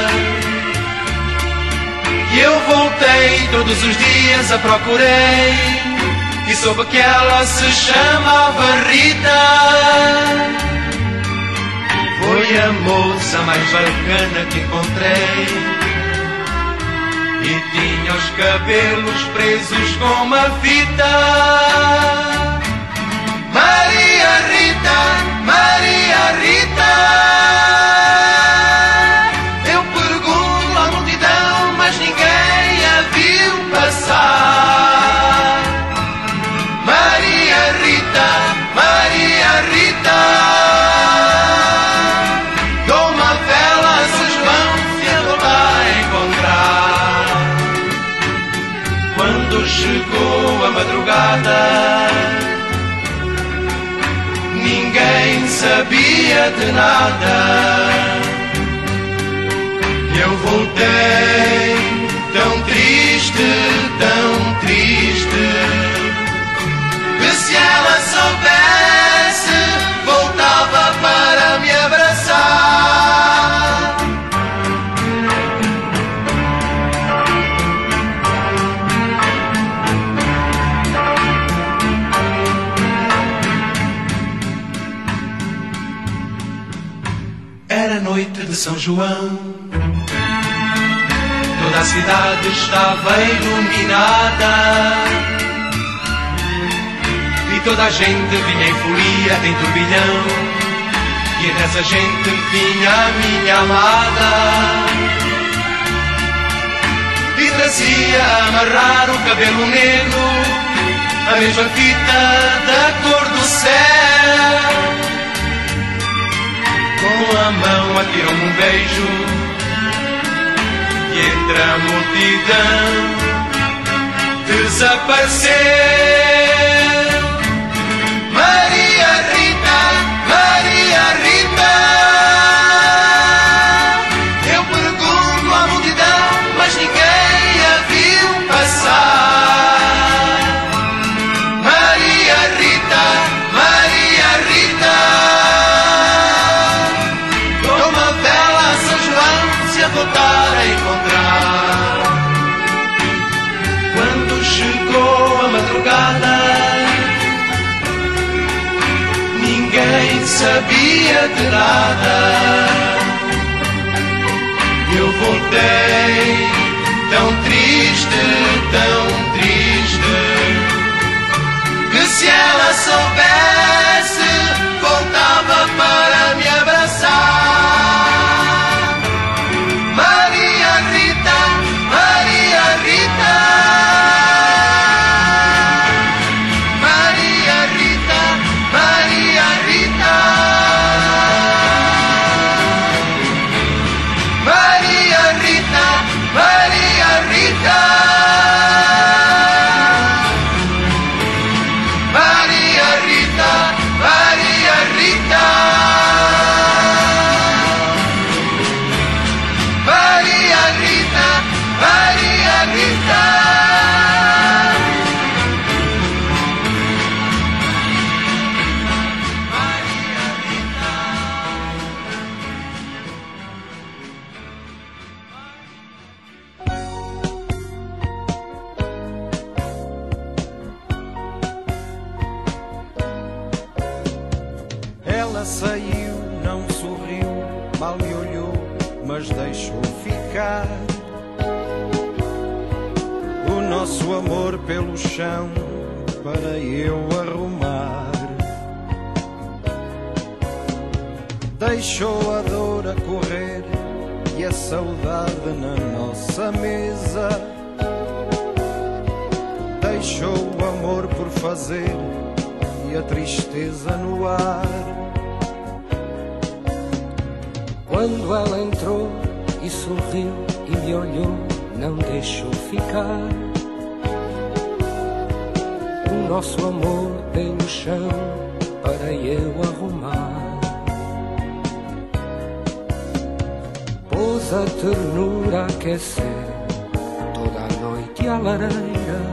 E eu voltei todos os dias, a procurei e soube que ela se chamava Rita. Foi a moça mais bacana que encontrei e tinha os cabelos presos com uma fita. Maria Rita, Maria Rita. Eu pergunto à multidão, mas ninguém a viu passar. Maria Rita, Maria Rita. Chegou a madrugada, ninguém sabia de nada. Eu voltei tão triste, tão triste, que se ela soubesse, voltava para me abraçar. Era noite de São João, toda a cidade estava iluminada e toda a gente vinha em folia, em turbilhão. E nessa gente vinha a minha amada e trazia a amarrar o cabelo negro, a mesma fita da cor do céu. Com a mão atirou-me um beijo e entre a multidão desapareceu. Maria Rita, Maria Rita. Eu pergunto à multidão, mas ninguém a viu passar. Maria Rita, Maria Rita. Voltar a encontrar. Quando chegou a madrugada, ninguém sabia de nada. Eu voltei tão triste, tão triste, que se ela soubesse, mal me olhou, mas deixou ficar o nosso amor pelo chão para eu arrumar. Deixou a dor a correr e a saudade na nossa mesa. Deixou o amor por fazer e a tristeza no ar. Quando ela entrou e sorriu e me olhou, não deixou ficar o nosso amor pelo chão para eu arrumar. Pôs a ternura a aquecer toda a noite à lareira.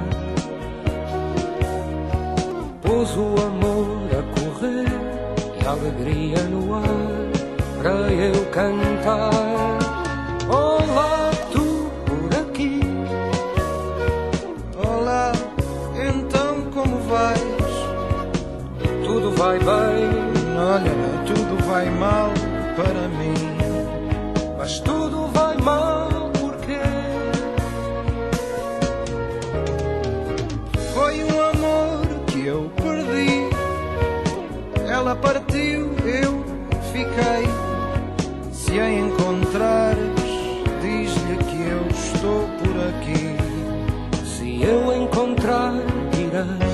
Pôs o amor a correr e a alegria no ar para eu cantar. Olá, tu por aqui. Olá, então como vais? Tudo vai bem. Olha, tudo vai mal para mim. Mas tudo vai mal porque foi um amor que eu perdi. Ela partiu, eu fiquei. Se a encontrares, diz-lhe que eu estou por aqui. Se eu encontrar, direi.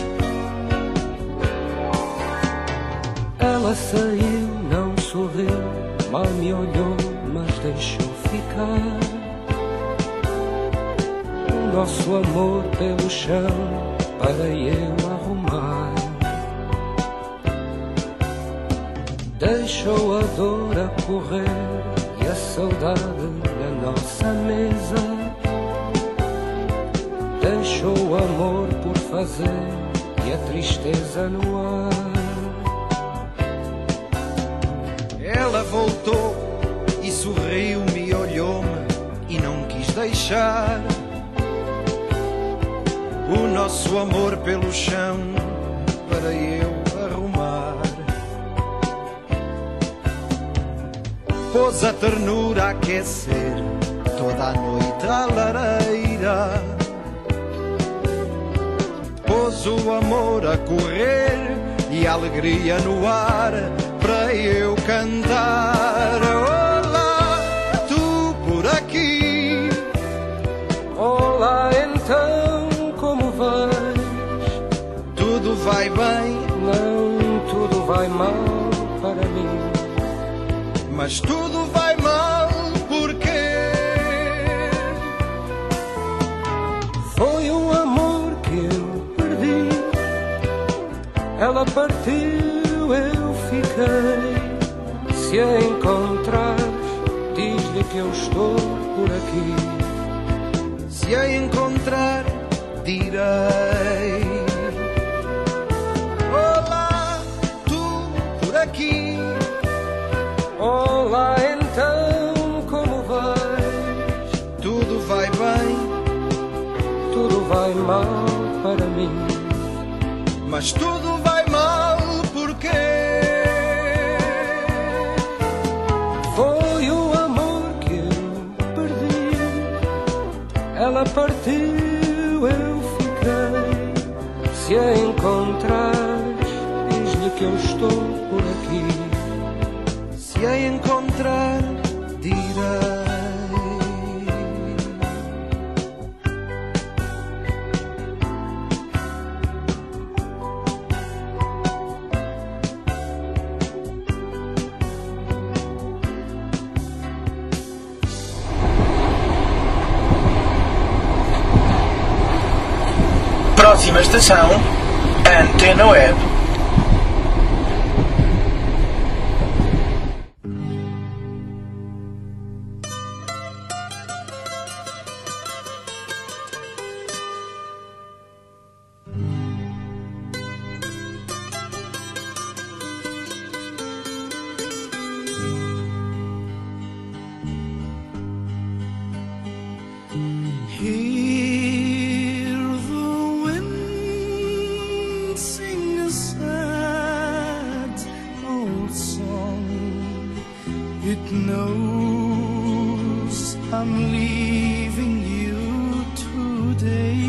Ela saiu, não sorriu, mal me olhou, mas deixou ficar o nosso amor pelo chão para eu arrumar. Deixou a dor a correr e a saudade na nossa mesa. Deixou o amor por fazer e a tristeza no ar. Ela voltou e sorriu-me, olhou-me e não quis deixar o nosso amor pelo chão para eu arrumar. Pôs a ternura a aquecer toda a noite à lareira. Pôs o amor a correr e a alegria no ar para eu cantar. Olá, tu por aqui. Olá, então como vais? Tudo vai bem? Não, tudo vai mal para mim. Mas tudo vai mal porque foi um amor que eu perdi. Ela partiu, eu fiquei. Se a encontrares, diz-lhe que eu estou por aqui. Se a encontrar, direi. Olá, tu por aqui. Olá, então como vais? Tudo vai bem? Tudo vai mal para mim. Mas tudo vai mal porque foi o amor que eu perdi. Ela partiu, eu fiquei. Se a encontrares, diz-lhe que eu estou por aqui. Se a encontrar, direi. Próxima estação, Antena Web. Hear the wind sing a It knows I'm leaving you today.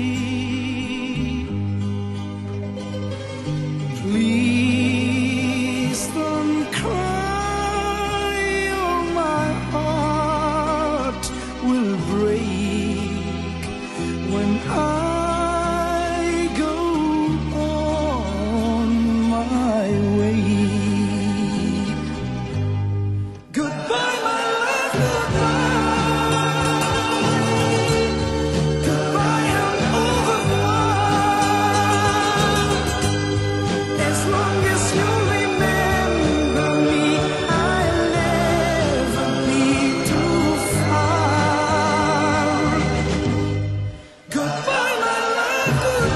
Please don't cry, or my heart will break when I go on my way. Goodbye, my love, goodbye. Goodbye and au revoir. As long as you remember me, I'll never be too far. Goodbye, my love,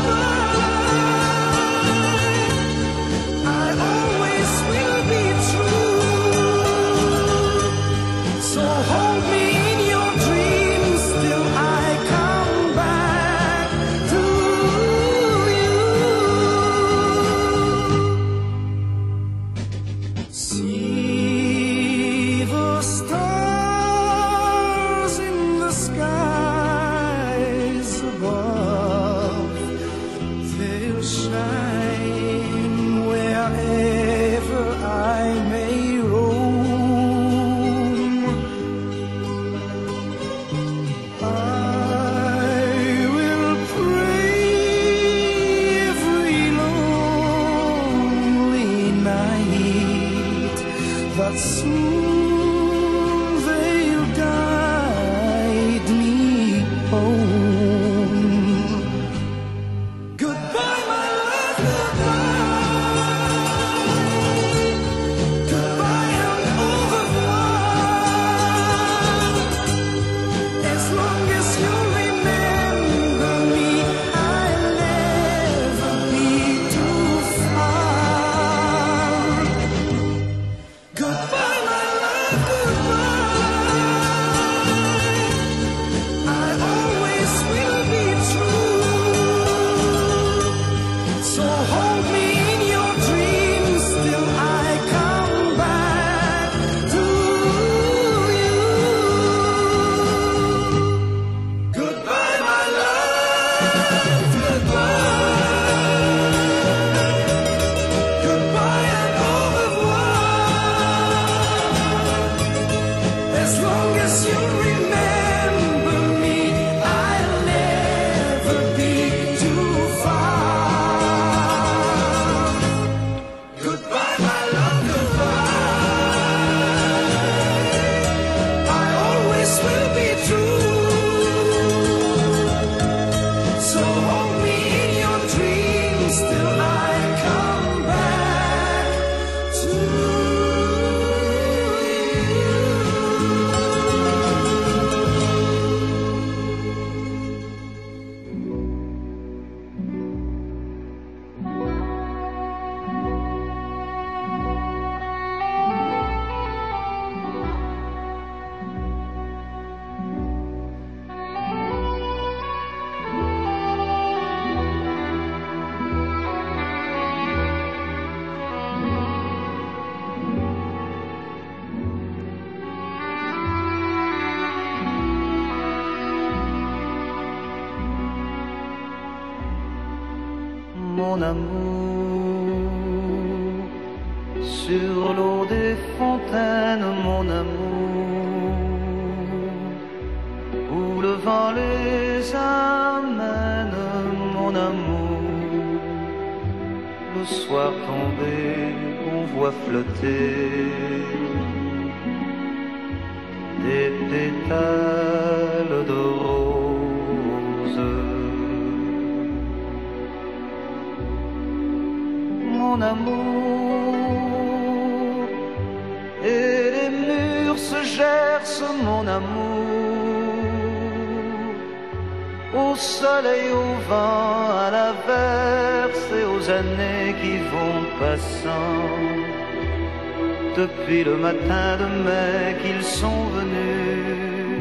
goodbye. I always will be true. So hold me in your dreams till I come back to you. See the stars in the skies above. They'll shine wherever I may roam. I will pray every lonely night that soon they'll guide me home. Goodbye, my love, goodbye. Goodbye and au revoir. As long as you remember me, I'll never be too far. Goodbye, my love, goodbye. I always will be true. So hold me in your dreams till I come back to you. Goodbye, my love, goodbye. Goodbye and au revoir. As long as you remember me, I'll never be too far. Goodbye, my love, goodbye. I always will be true. So hold me in your dreams till I come back to you. Mon amour, sur l'eau des fontaines, mon amour, où le vent les amène, mon amour. Le soir tombé, on voit flotter des pétales de rose. Mon amour, et les murs se gercent, mon amour, au soleil, au vent, à l'averse et aux années qui vont passant. Depuis le matin de mai qu'ils sont venus,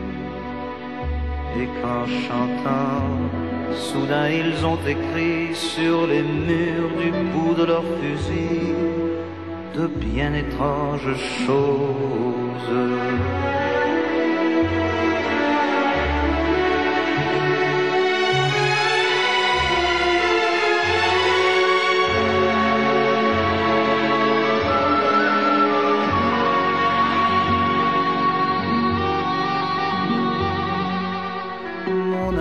et qu'en chantant, soudain ils ont écrit sur les murs du bout de leur fusil de bien étranges choses. Mon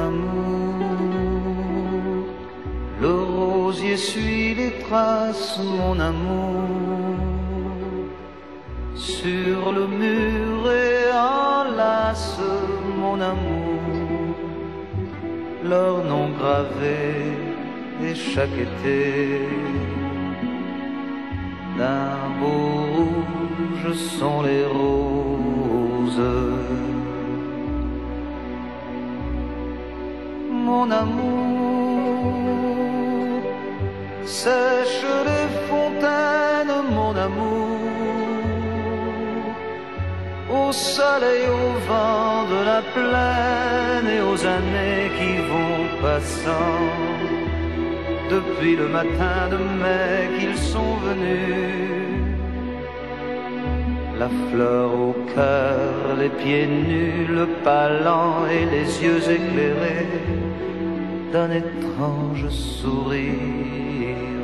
amour, le rosier suit les traces, mon amour, sur le mur et enlace, mon amour, leur nom gravé et chaque été d'un beau rouge sont les roses. Mon amour, sèche les fontaines, mon amour, au soleil, au vent de la plaine et aux années qui vont passant. Depuis le matin de mai qu'ils sont venus, la fleur au cœur, les pieds nus, le pas lent et les yeux éclairés d'un étrange sourire.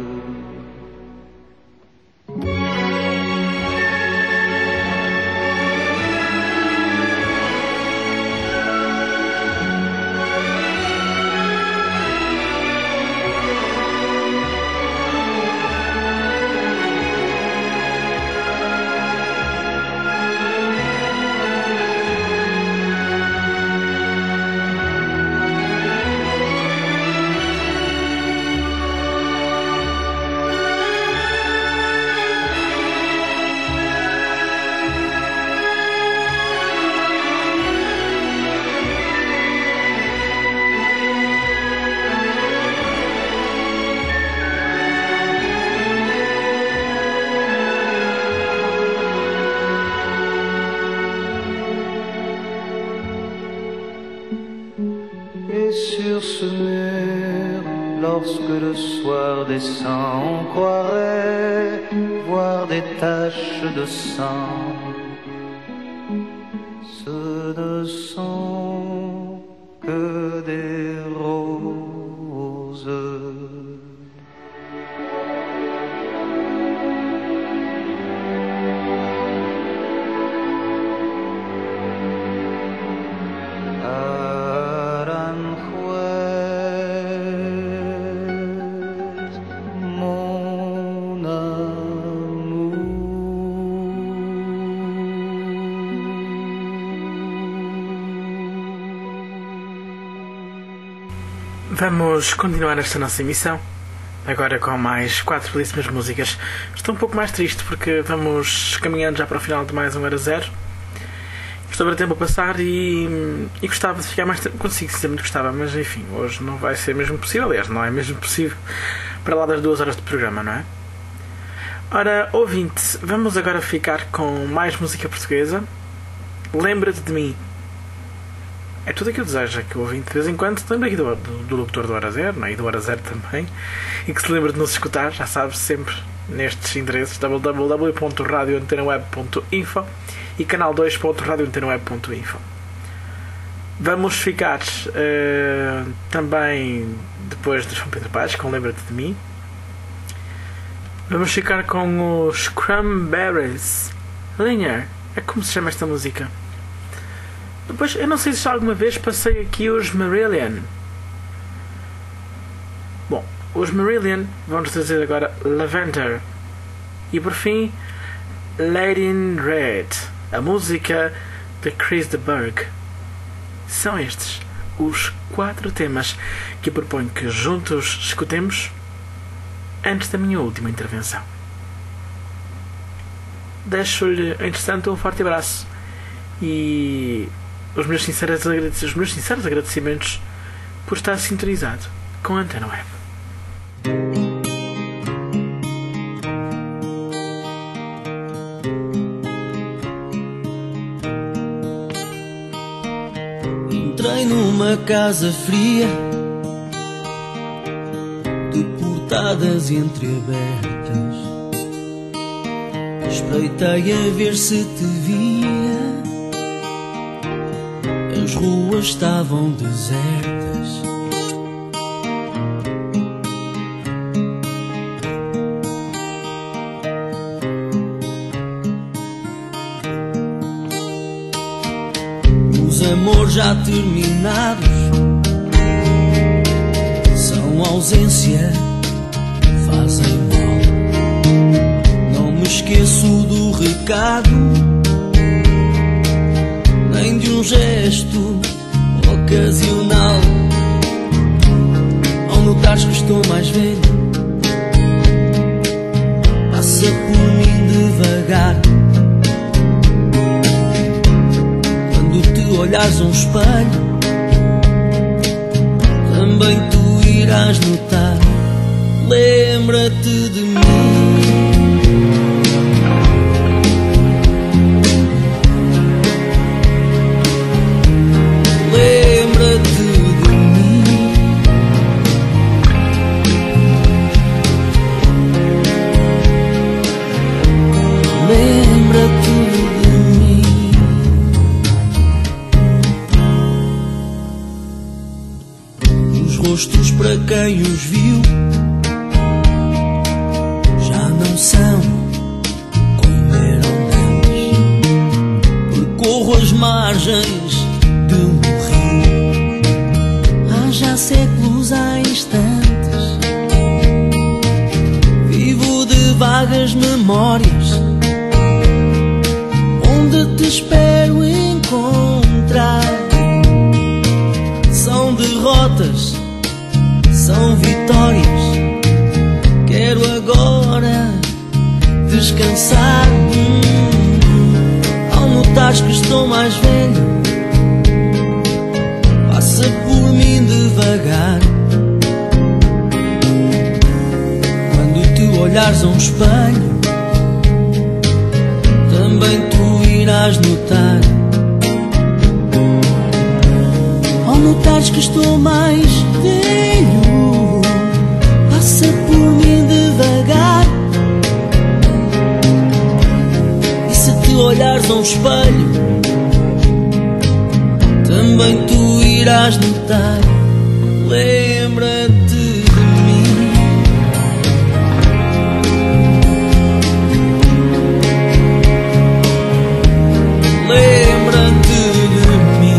Sur ce mur, lorsque le soir descend, on croirait voir des taches de sang. Ce ne sont que des roses. Vamos continuar esta nossa emissão, agora com mais quatro belíssimas músicas. Estou um pouco mais triste porque vamos caminhando já para o final de mais um Hora Zero. Estou a ver tempo a passar e, e gostava de ficar mais tempo. Consigo, sinceramente gostava, mas enfim, hoje não vai ser mesmo possível. Aliás, não é mesmo possível para lá das duas horas de programa, não é? Ora, ouvinte, vamos agora ficar com mais música portuguesa. Lembra-te de mim. É tudo aquilo que eu desejo, é que o ouvinte de vez em quando se lembra aqui do, do, do locutor do Hora Zero, não é? E do Hora Zero também, e que se lembra de nos escutar, já sabes, sempre nestes endereços w w w ponto radio antena web ponto info e canal dois ponto radio antena web ponto info. Vamos ficar uh, também depois de João Pedro Paes com Lembra-te de Mim. Vamos ficar com os Cranberries. Linear, é como se chama esta música? Depois, eu não sei se alguma vez passei aqui os Marillion. Bom, os Marillion vão-nos trazer agora Lavender. E por fim, Lady in Red, a música de Chris de Burgh. São estes os quatro temas que eu proponho que juntos escutemos antes da minha última intervenção. Deixo-lhe, entretanto, um forte abraço e os meus sinceros agradecimentos, os meus sinceros agradecimentos por estar sintonizado com a Antena Web. Entrei numa casa fria, de portadas entreabertas, deitei a ver se te via. As ruas estavam desertas. Os amores já terminados são ausência, fazem mal. Não me esqueço do recado, nem de um gesto ocasional. Ao notares que estou mais velho, passa por mim devagar. Olhares um espelho, também tu irás notar. Lembra-te de mim. Lembra-te de mim. Lembra-te de mim. Rostos para quem os viu já não são como eram antes. Percorro as margens de um rio há já séculos, há instantes. Vivo de vagas memórias onde te espero encontrar. São derrotas, são vitórias. Quero agora descansar. Hum, ao notares que estou mais velho, passa por mim devagar. Quando te olhares a um espelho, também tu irás notar. Ao notares que estou mais velho, passa por mim devagar. E se te olhares a um espelho, também tu irás notar. Lembra-te de mim. Lembra-te de mim.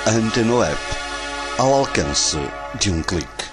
A Antena Web, ao alcance de um clique.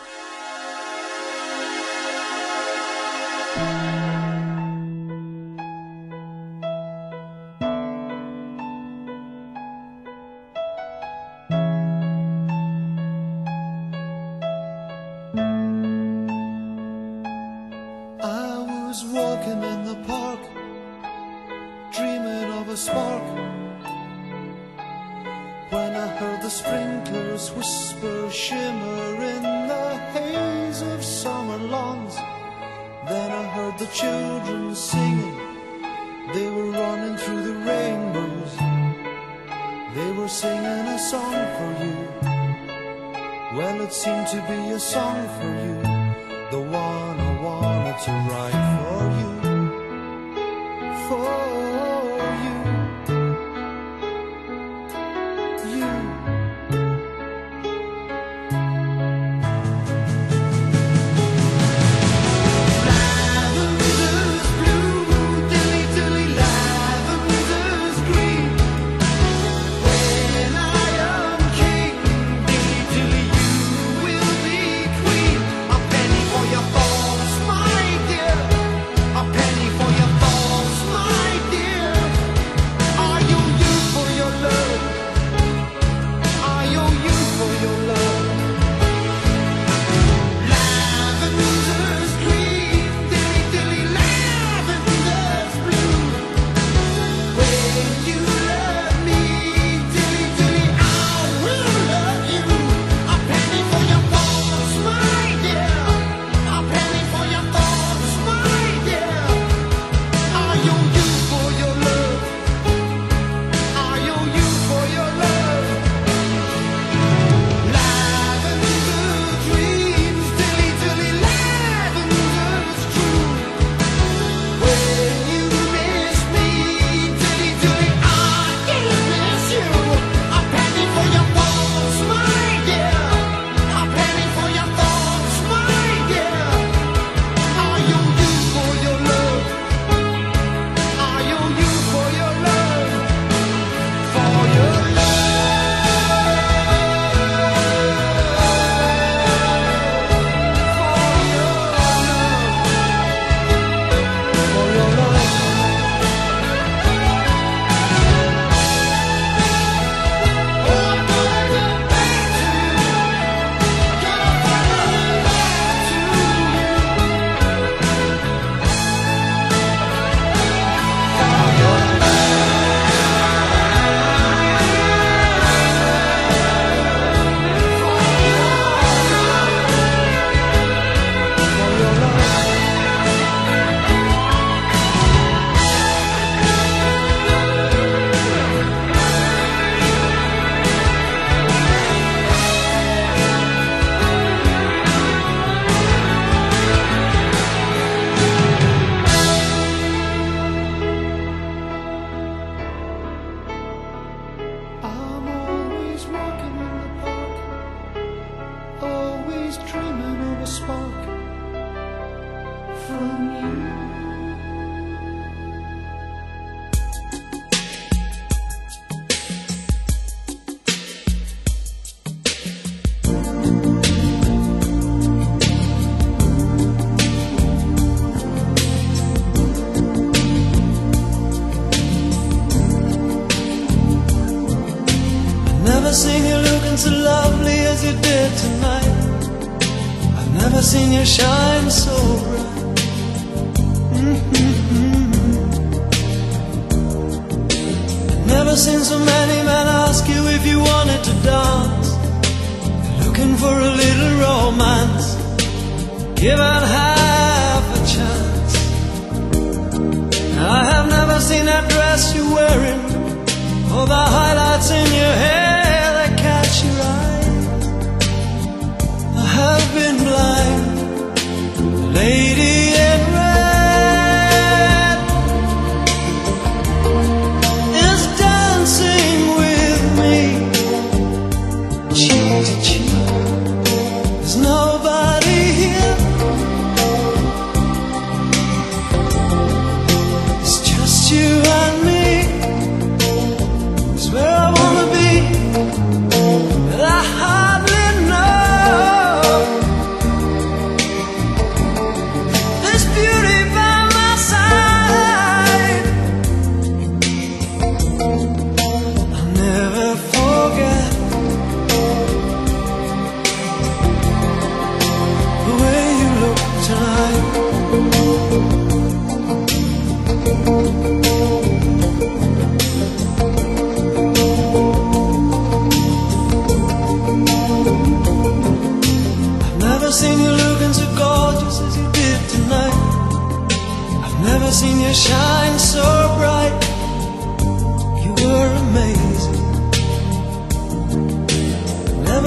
never seen you looking so lovely as you did tonight. I've never seen you shine so bright. Mm-hmm. I've never seen so many men ask you if you wanted to dance. You're looking for a little romance, given half a chance. I have never seen that dress you're wearing, or the highlights in your hair that catch your eye. I have been blind, lady in red is dancing with me, cheek to cheek. There's nobody here, it's just you and me. Where I wanna be.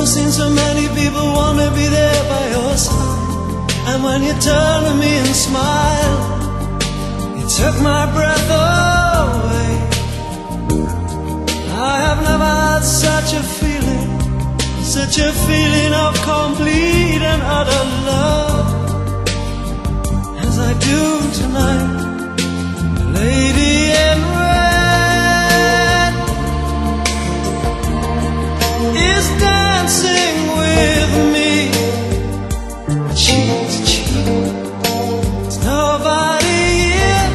Never seen so many people wanna be there by your side. And when you turn to me and smile, you took my breath away. I have never had such a feeling, such a feeling of complete and utter love as I do tonight. Lady in red is dancing with me, cheek to cheek. There's nobody here,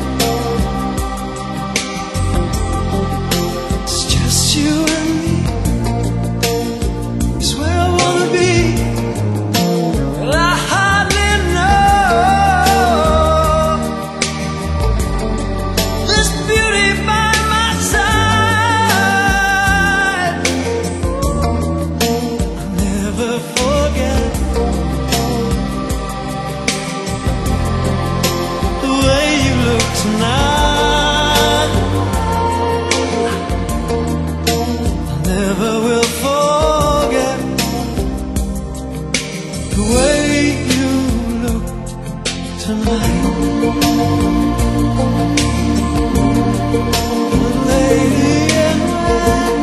it's just you and me. It's where I wanna be. Well, I hardly know this beauty by my side. I'll never forget the way you look tonight. I never will forget the way you look tonight. Lady in red,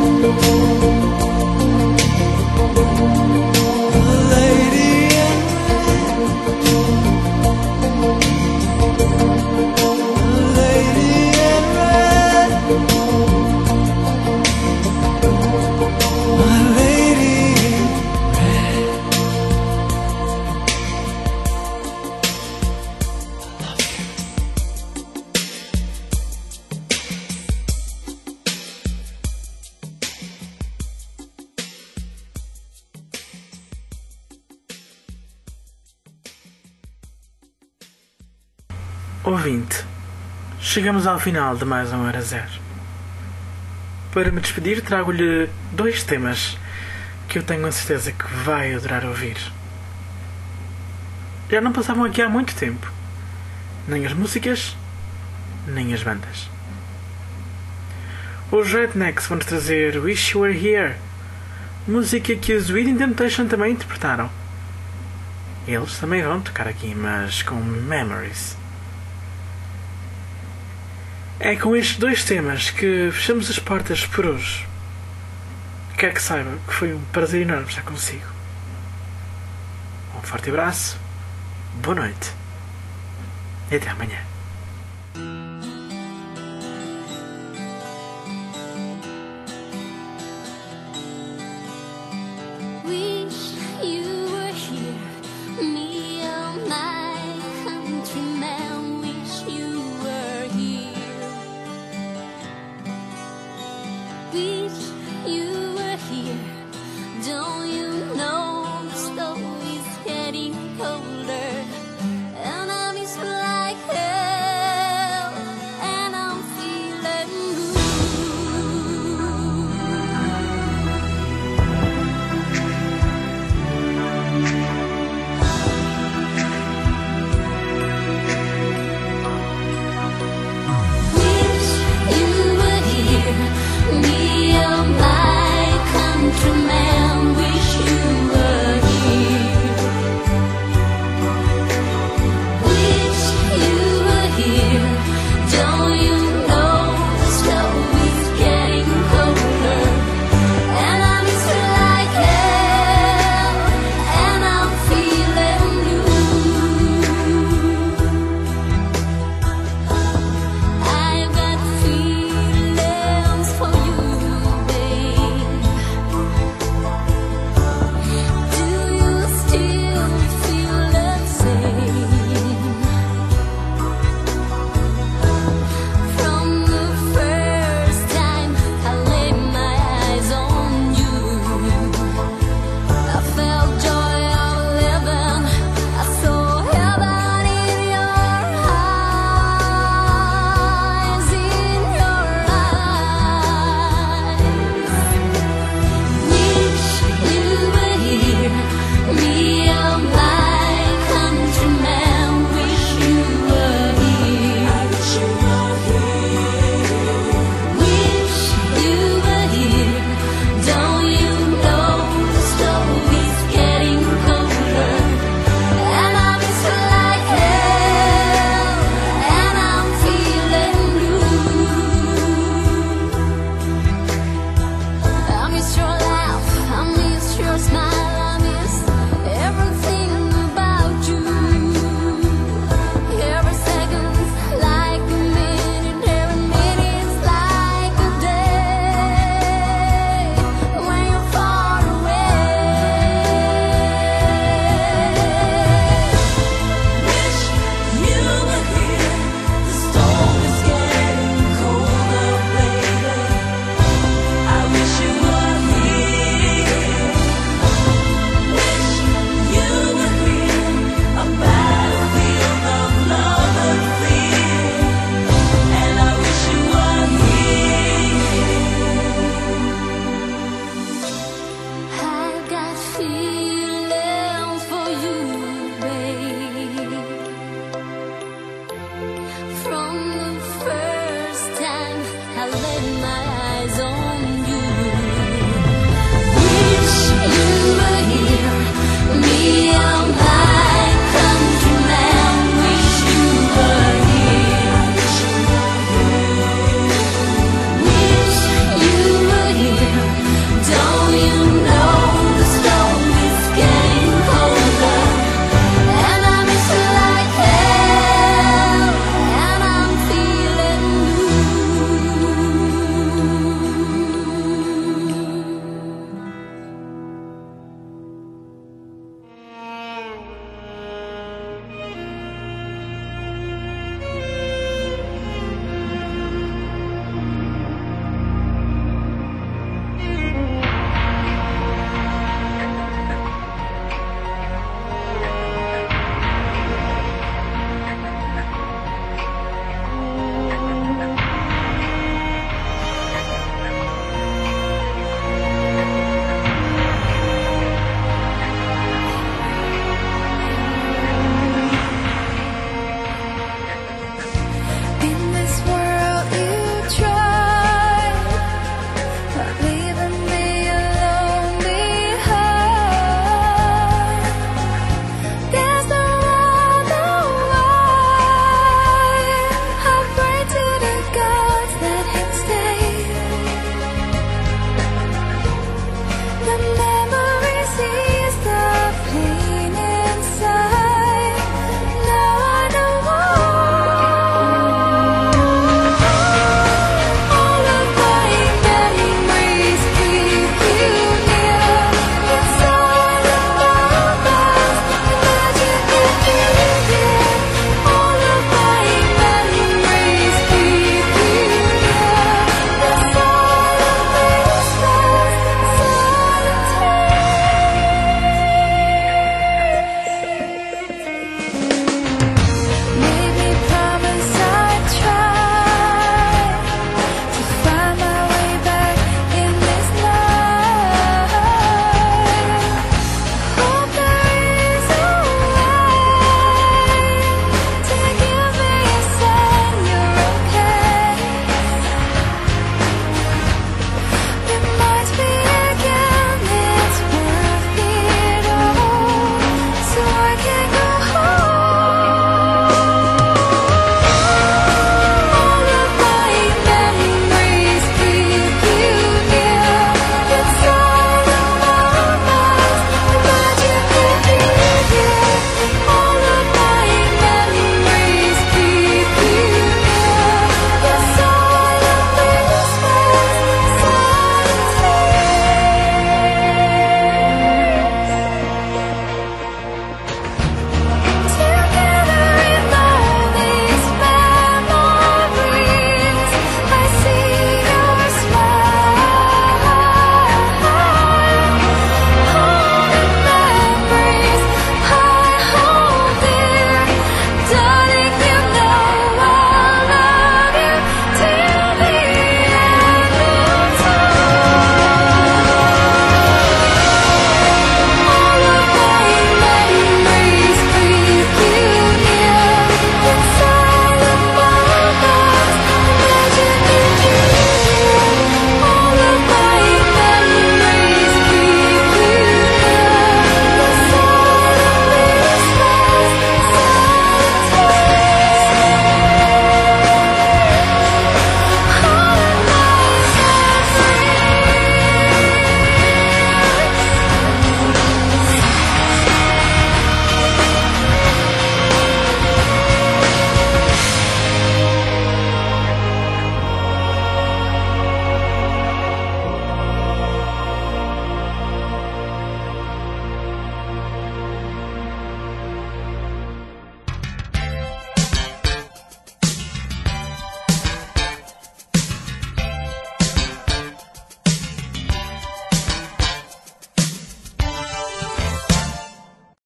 lady in red, lady in red, my lady in red. Ouvinte, chegamos ao final de mais um Hora Zero. Para me despedir, trago-lhe dois temas que eu tenho a certeza que vai adorar ouvir. Já não passavam aqui há muito tempo, nem as músicas, nem as bandas. Os Rednecks vão-nos trazer Wish You Were Here, música que os Within Temptation também interpretaram. Eles também vão tocar aqui, mas com Memories. É com estes dois temas que fechamos as portas por hoje. Quero que saiba que foi um prazer enorme estar consigo. Um forte abraço, boa noite e até amanhã.